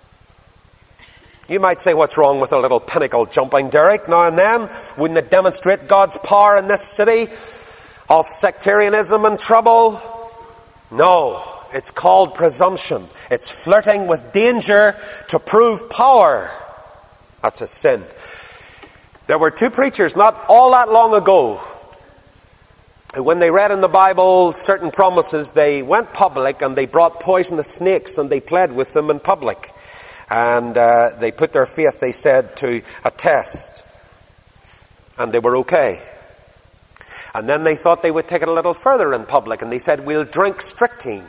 You might say, what's wrong with a little pinnacle jumping, Derek, now and then? Wouldn't it demonstrate God's power in this city of sectarianism and trouble? No. It's called presumption. It's flirting with danger to prove power. That's a sin. There were two preachers not all that long ago who, when they read in the Bible certain promises, they went public and they brought poisonous snakes and they pled with them in public. And uh, they put their faith, they said, to a test. And they were okay. And then they thought they would take it a little further in public, and they said, we'll drink strychnine.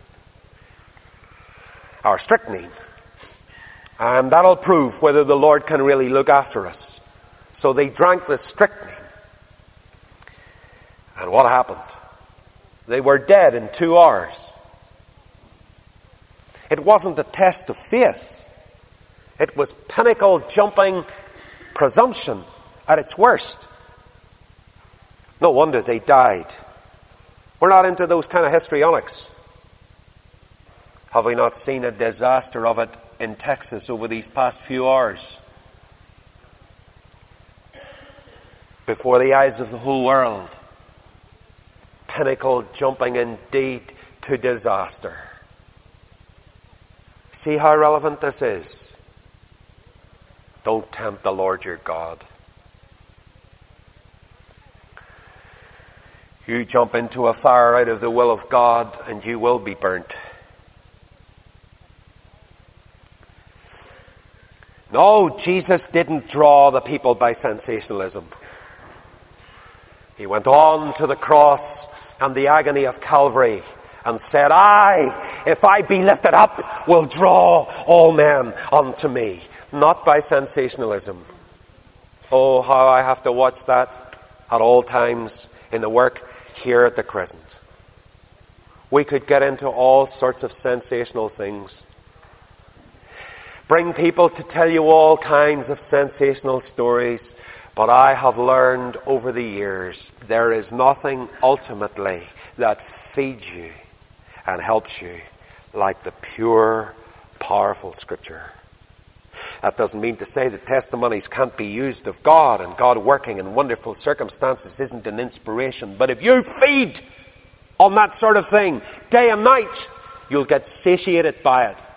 Or strychnine. And that'll prove whether the Lord can really look after us. So they drank the strychnine. And what happened? They were dead in two hours. It wasn't a test of faith. It was pinnacle jumping presumption at its worst. No wonder they died. We're not into those kind of histrionics. Have we not seen a disaster of it in Texas over these past few hours? Before the eyes of the whole world. Pinnacle jumping indeed to disaster. See how relevant this is? Don't tempt the Lord your God. You jump into a fire out of the will of God and you will be burnt. No, Jesus didn't draw the people by sensationalism. He went on to the cross and the agony of Calvary and said, I, if I be lifted up, will draw all men unto me. Not by sensationalism. Oh, how I have to watch that at all times in the work here at the Crescent. We could get into all sorts of sensational things. Bring people to tell you all kinds of sensational stories. But I have learned over the years, there is nothing ultimately that feeds you and helps you like the pure, powerful Scripture. That doesn't mean to say that testimonies can't be used of God and God working in wonderful circumstances isn't an inspiration. But if you feed on that sort of thing day and night, you'll get satiated by it.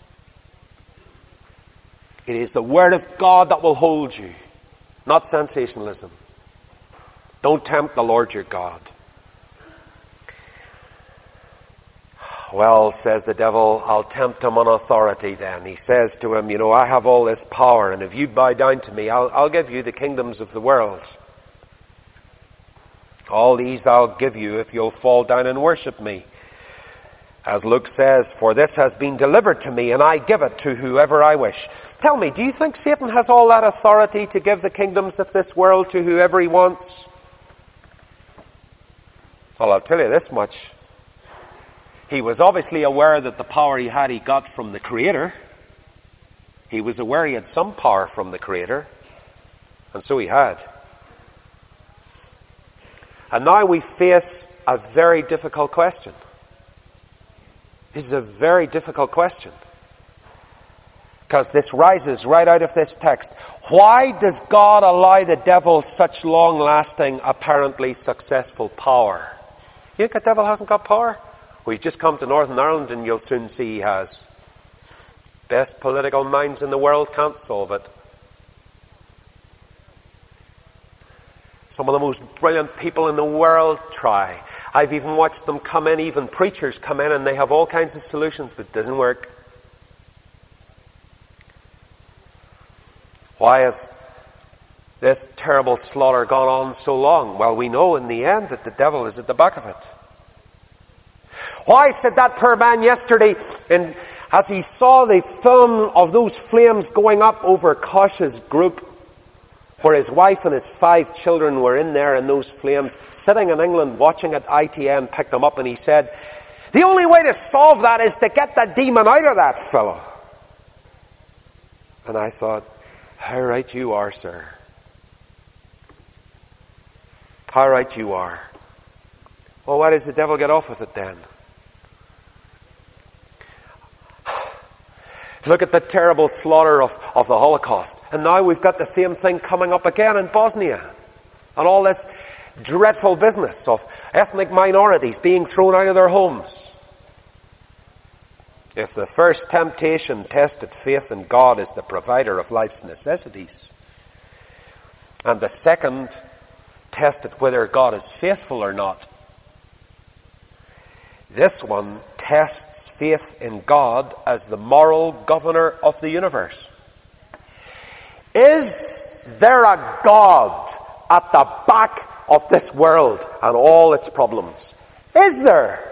It is the Word of God that will hold you, not sensationalism. Don't tempt the Lord your God. Well, says the devil, I'll tempt him on authority then. He says to him, you know, I have all this power, and if you bow down to me, I'll, I'll give you the kingdoms of the world. All these I'll give you if you'll fall down and worship me. As Luke says, for this has been delivered to me, and I give it to whoever I wish. Tell me, do you think Satan has all that authority to give the kingdoms of this world to whoever he wants? Well, I'll tell you this much. He was obviously aware that the power he had, he got from the Creator. He was aware he had some power from the Creator. And so he had. And now we face a very difficult question. This is a very difficult question. Because this rises right out of this text. Why does God allow the devil such long-lasting, apparently successful power? You think the devil hasn't got power? Well, you just come to Northern Ireland and you'll soon see he has. Best political minds in the world can't solve it. Some of the most brilliant people in the world try. I've even watched them come in, even preachers come in, and they have all kinds of solutions, but it doesn't work. Why has this terrible slaughter gone on so long? Well, we know in the end that the devil is at the back of it. Why, said that poor man yesterday, and as he saw the film of those flames going up over Kosh's group, where his wife and his five children were in there in those flames, sitting in England watching it, I T N picked them up and he said, the only way to solve that is to get that demon out of that fellow. And I thought, how right you are, sir. How right you are. Well, why does the devil get off with it then? Look at the terrible slaughter of, of the Holocaust. And now we've got the same thing coming up again in Bosnia. And all this dreadful business of ethnic minorities being thrown out of their homes. If the first temptation tested faith in God as the provider of life's necessities, and the second tested whether God is faithful or not, this one tests faith in God as the moral governor of the universe. Is there a God at the back of this world and all its problems? Is there?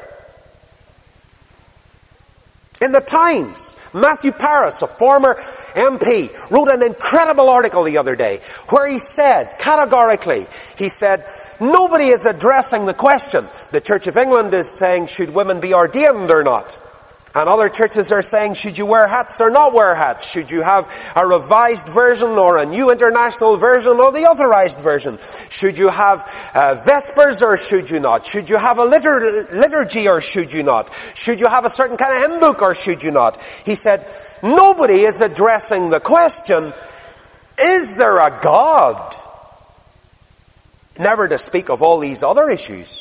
In the Times, Matthew Paris, a former M P, wrote an incredible article the other day where he said, categorically, he said, nobody is addressing the question. The Church of England is saying, should women be ordained or not? And other churches are saying, should you wear hats or not wear hats? Should you have a revised version or a new international version or the authorized version? Should you have uh, Vespers or should you not? Should you have a litur- liturgy or should you not? Should you have a certain kind of hymn book or should you not? He said, nobody is addressing the question, is there a God? Never to speak of all these other issues.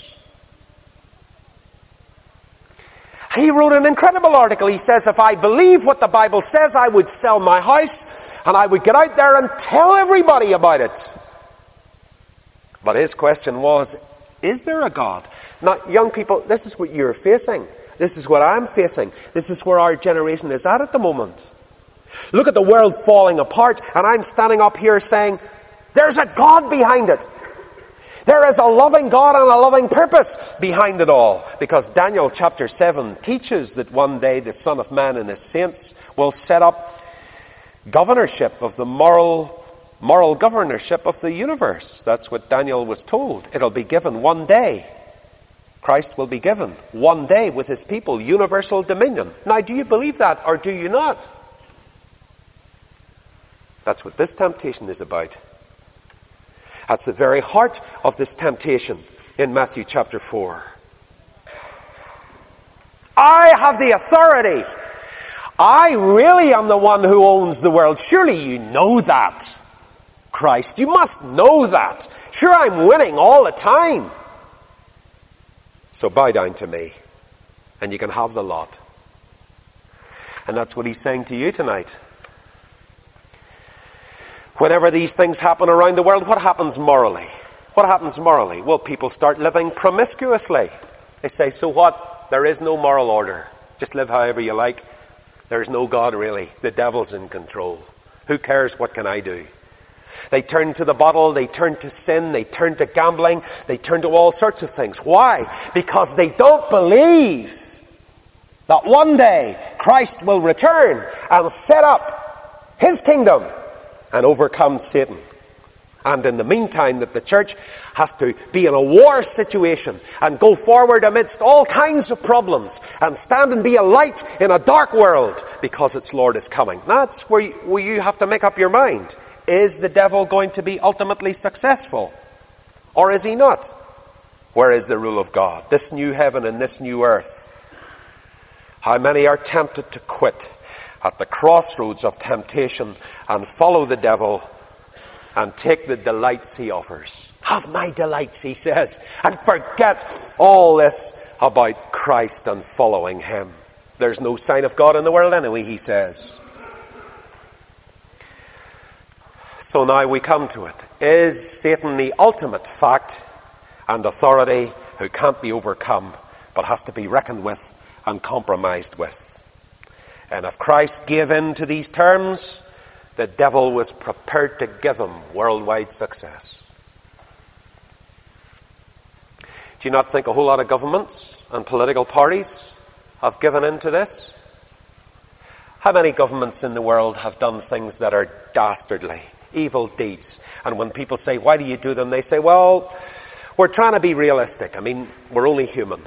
He wrote an incredible article. He says, if I believe what the Bible says, I would sell my house and I would get out there and tell everybody about it. But his question was, is there a God? Now, young people, this is what you're facing. This is what I'm facing. This is where our generation is at at the moment. Look at the world falling apart, and I'm standing up here saying, there's a God behind it. There is a loving God and a loving purpose behind it all. Because Daniel chapter seven teaches that one day the Son of Man and his saints will set up governorship of the moral, moral governorship of the universe. That's what Daniel was told. It'll be given one day. Christ will be given one day with his people, universal dominion. Now, do you believe that or do you not? That's what this temptation is about. That's the very heart of this temptation in Matthew chapter four. I have the authority. I really am the one who owns the world. Surely you know that, Christ. You must know that. Sure, I'm winning all the time. So bow down to me, and you can have the lot. And that's what he's saying to you tonight. Whenever these things happen around the world, what happens morally? What happens morally? Well, people start living promiscuously. They say, so what? There is no moral order. Just live however you like. There's no God really. The devil's in control. Who cares? What can I do? They turn to the bottle, they turn to sin, they turn to gambling, they turn to all sorts of things. Why? Because they don't believe that one day Christ will return and set up his kingdom and overcome Satan. And in the meantime, that the church has to be in a war situation and go forward amidst all kinds of problems and stand and be a light in a dark world because its Lord is coming. That's where you, where you have to make up your mind. Is the devil going to be ultimately successful? Or is he not? Where is the rule of God? This new heaven and this new earth. How many are tempted to quit at the crossroads of temptation and follow the devil and take the delights he offers. Have my delights, he says, and forget all this about Christ and following him. There's no sign of God in the world anyway, he says. So now we come to it. Is Satan the ultimate fact and authority who can't be overcome but has to be reckoned with and compromised with? And if Christ gave in to these terms, the devil was prepared to give him worldwide success. Do you not think a whole lot of governments and political parties have given in to this? How many governments in the world have done things that are dastardly, evil deeds? And when people say, why do you do them? They say, well, we're trying to be realistic. I mean, we're only human.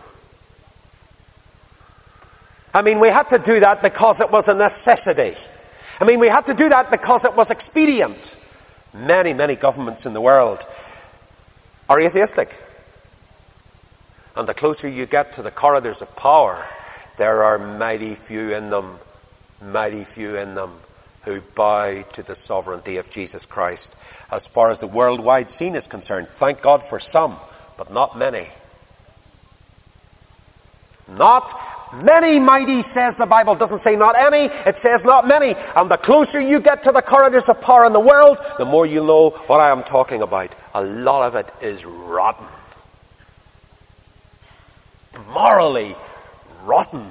I mean, we had to do that because it was a necessity. I mean, we had to do that because it was expedient. Many, many governments in the world are atheistic. And the closer you get to the corridors of power, there are mighty few in them, mighty few in them who bow to the sovereignty of Jesus Christ. As far as the worldwide scene is concerned, thank God for some, but not many. Not many mighty, says the Bible. It doesn't say not any, it says not many. And the closer you get to the corridors of power in the world, the more you know what I am talking about. A lot of it is rotten. Morally rotten.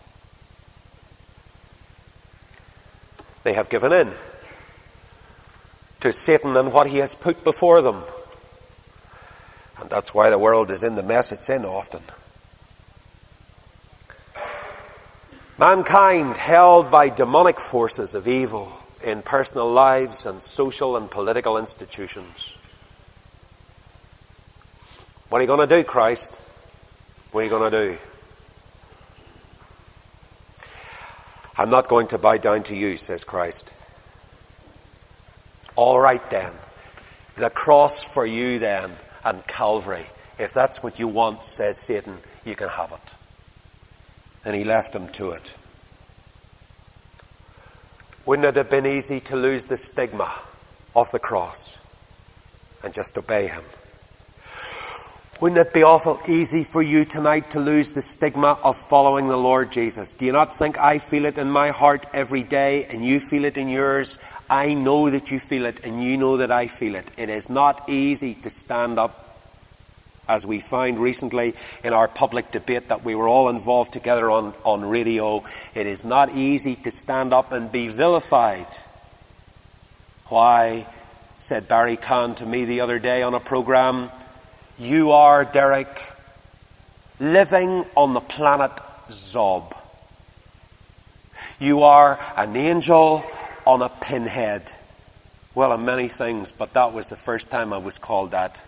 They have given in to Satan and what he has put before them. And that's why the world is in the mess it's in often. Mankind held by demonic forces of evil in personal lives and social and political institutions. What are you going to do, Christ? What are you going to do? I'm not going to bow down to you, says Christ. All right then. The cross for you then, and Calvary. If that's what you want, says Satan, you can have it. And he left him to it. Wouldn't it have been easy to lose the stigma of the cross and just obey him? Wouldn't it be awful easy for you tonight to lose the stigma of following the Lord Jesus? Do you not think I feel it in my heart every day and you feel it in yours? I know that you feel it and you know that I feel it. It is not easy to stand up, as we found recently in our public debate that we were all involved together on, on radio. It is not easy to stand up and be vilified. Why, said Barry Kahn to me the other day on a programme, you are, Derek, living on the planet Zob. You are an angel on a pinhead. Well, in many things, but that was the first time I was called that.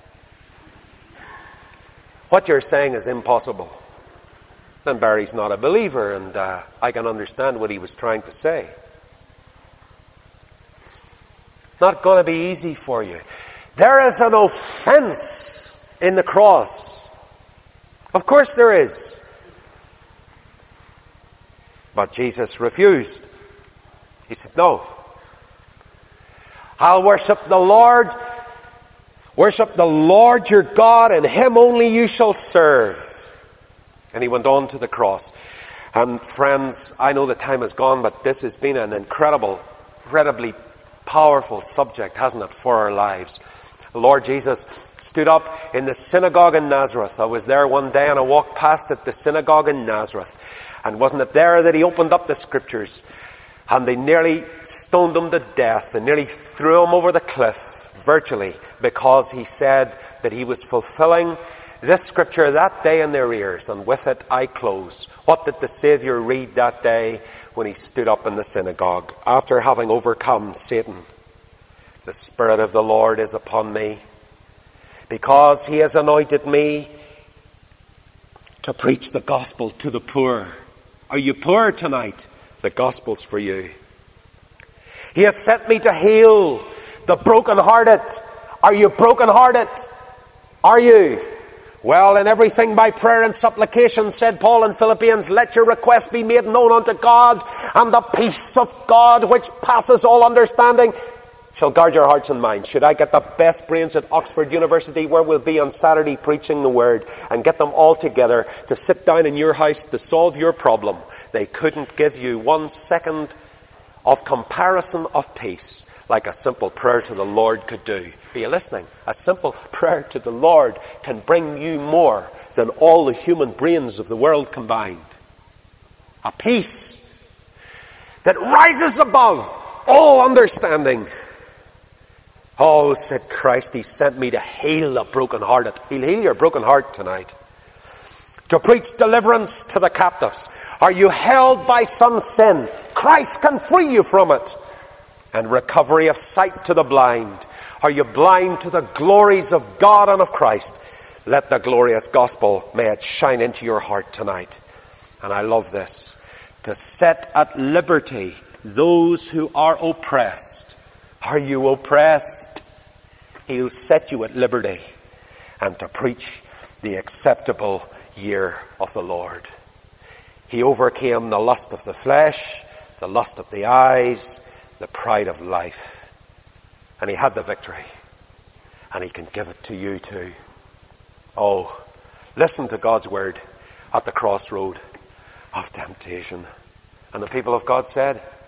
What you're saying is impossible. And Barry's not a believer, and uh, I can understand what he was trying to say. Not going to be easy for you. There is an offense in the cross. Of course there is. But Jesus refused. He said, no. I'll worship the Lord. Worship the Lord your God, and him only you shall serve. And he went on to the cross. And friends, I know the time has gone, but this has been an incredible, incredibly powerful subject, hasn't it, for our lives. The Lord Jesus stood up in the synagogue in Nazareth. I was there one day and I walked past it, the synagogue in Nazareth. And wasn't it there that he opened up the scriptures? And they nearly stoned him to death. They nearly threw him over the cliff. Virtually, because he said that he was fulfilling this scripture that day in their ears. And with it I close. What did the Saviour read that day when he stood up in the synagogue after having overcome Satan? The Spirit of the Lord is upon me, because he has anointed me to preach the gospel to the poor. Are you poor tonight? The gospel's for you. He has sent me to heal the brokenhearted. Are you brokenhearted? Are you? Well, in everything by prayer and supplication, said Paul in Philippians, let your requests be made known unto God, and the peace of God, which passes all understanding, shall guard your hearts and minds. Should I get the best brains at Oxford University, where we'll be on Saturday preaching the word, and get them all together to sit down in your house to solve your problem, they couldn't give you one second of comparison of peace like a simple prayer to the Lord could do. Are you listening? A simple prayer to the Lord can bring you more than all the human brains of the world combined. A peace that rises above all understanding. Oh, said Christ, he sent me to heal the brokenhearted. He'll heal your broken heart tonight. To preach deliverance to the captives. Are you held by some sin? Christ can free you from it. And recovery of sight to the blind. Are you blind to the glories of God and of Christ? Let the glorious gospel, may it shine into your heart tonight. And I love this. To set at liberty those who are oppressed. Are you oppressed? He'll set you at liberty. And to preach the acceptable year of the Lord. He overcame the lust of the flesh, the lust of the eyes, the pride of life. And he had the victory. And he can give it to you too. Oh, listen to God's word at the crossroad of temptation. And the people of God said,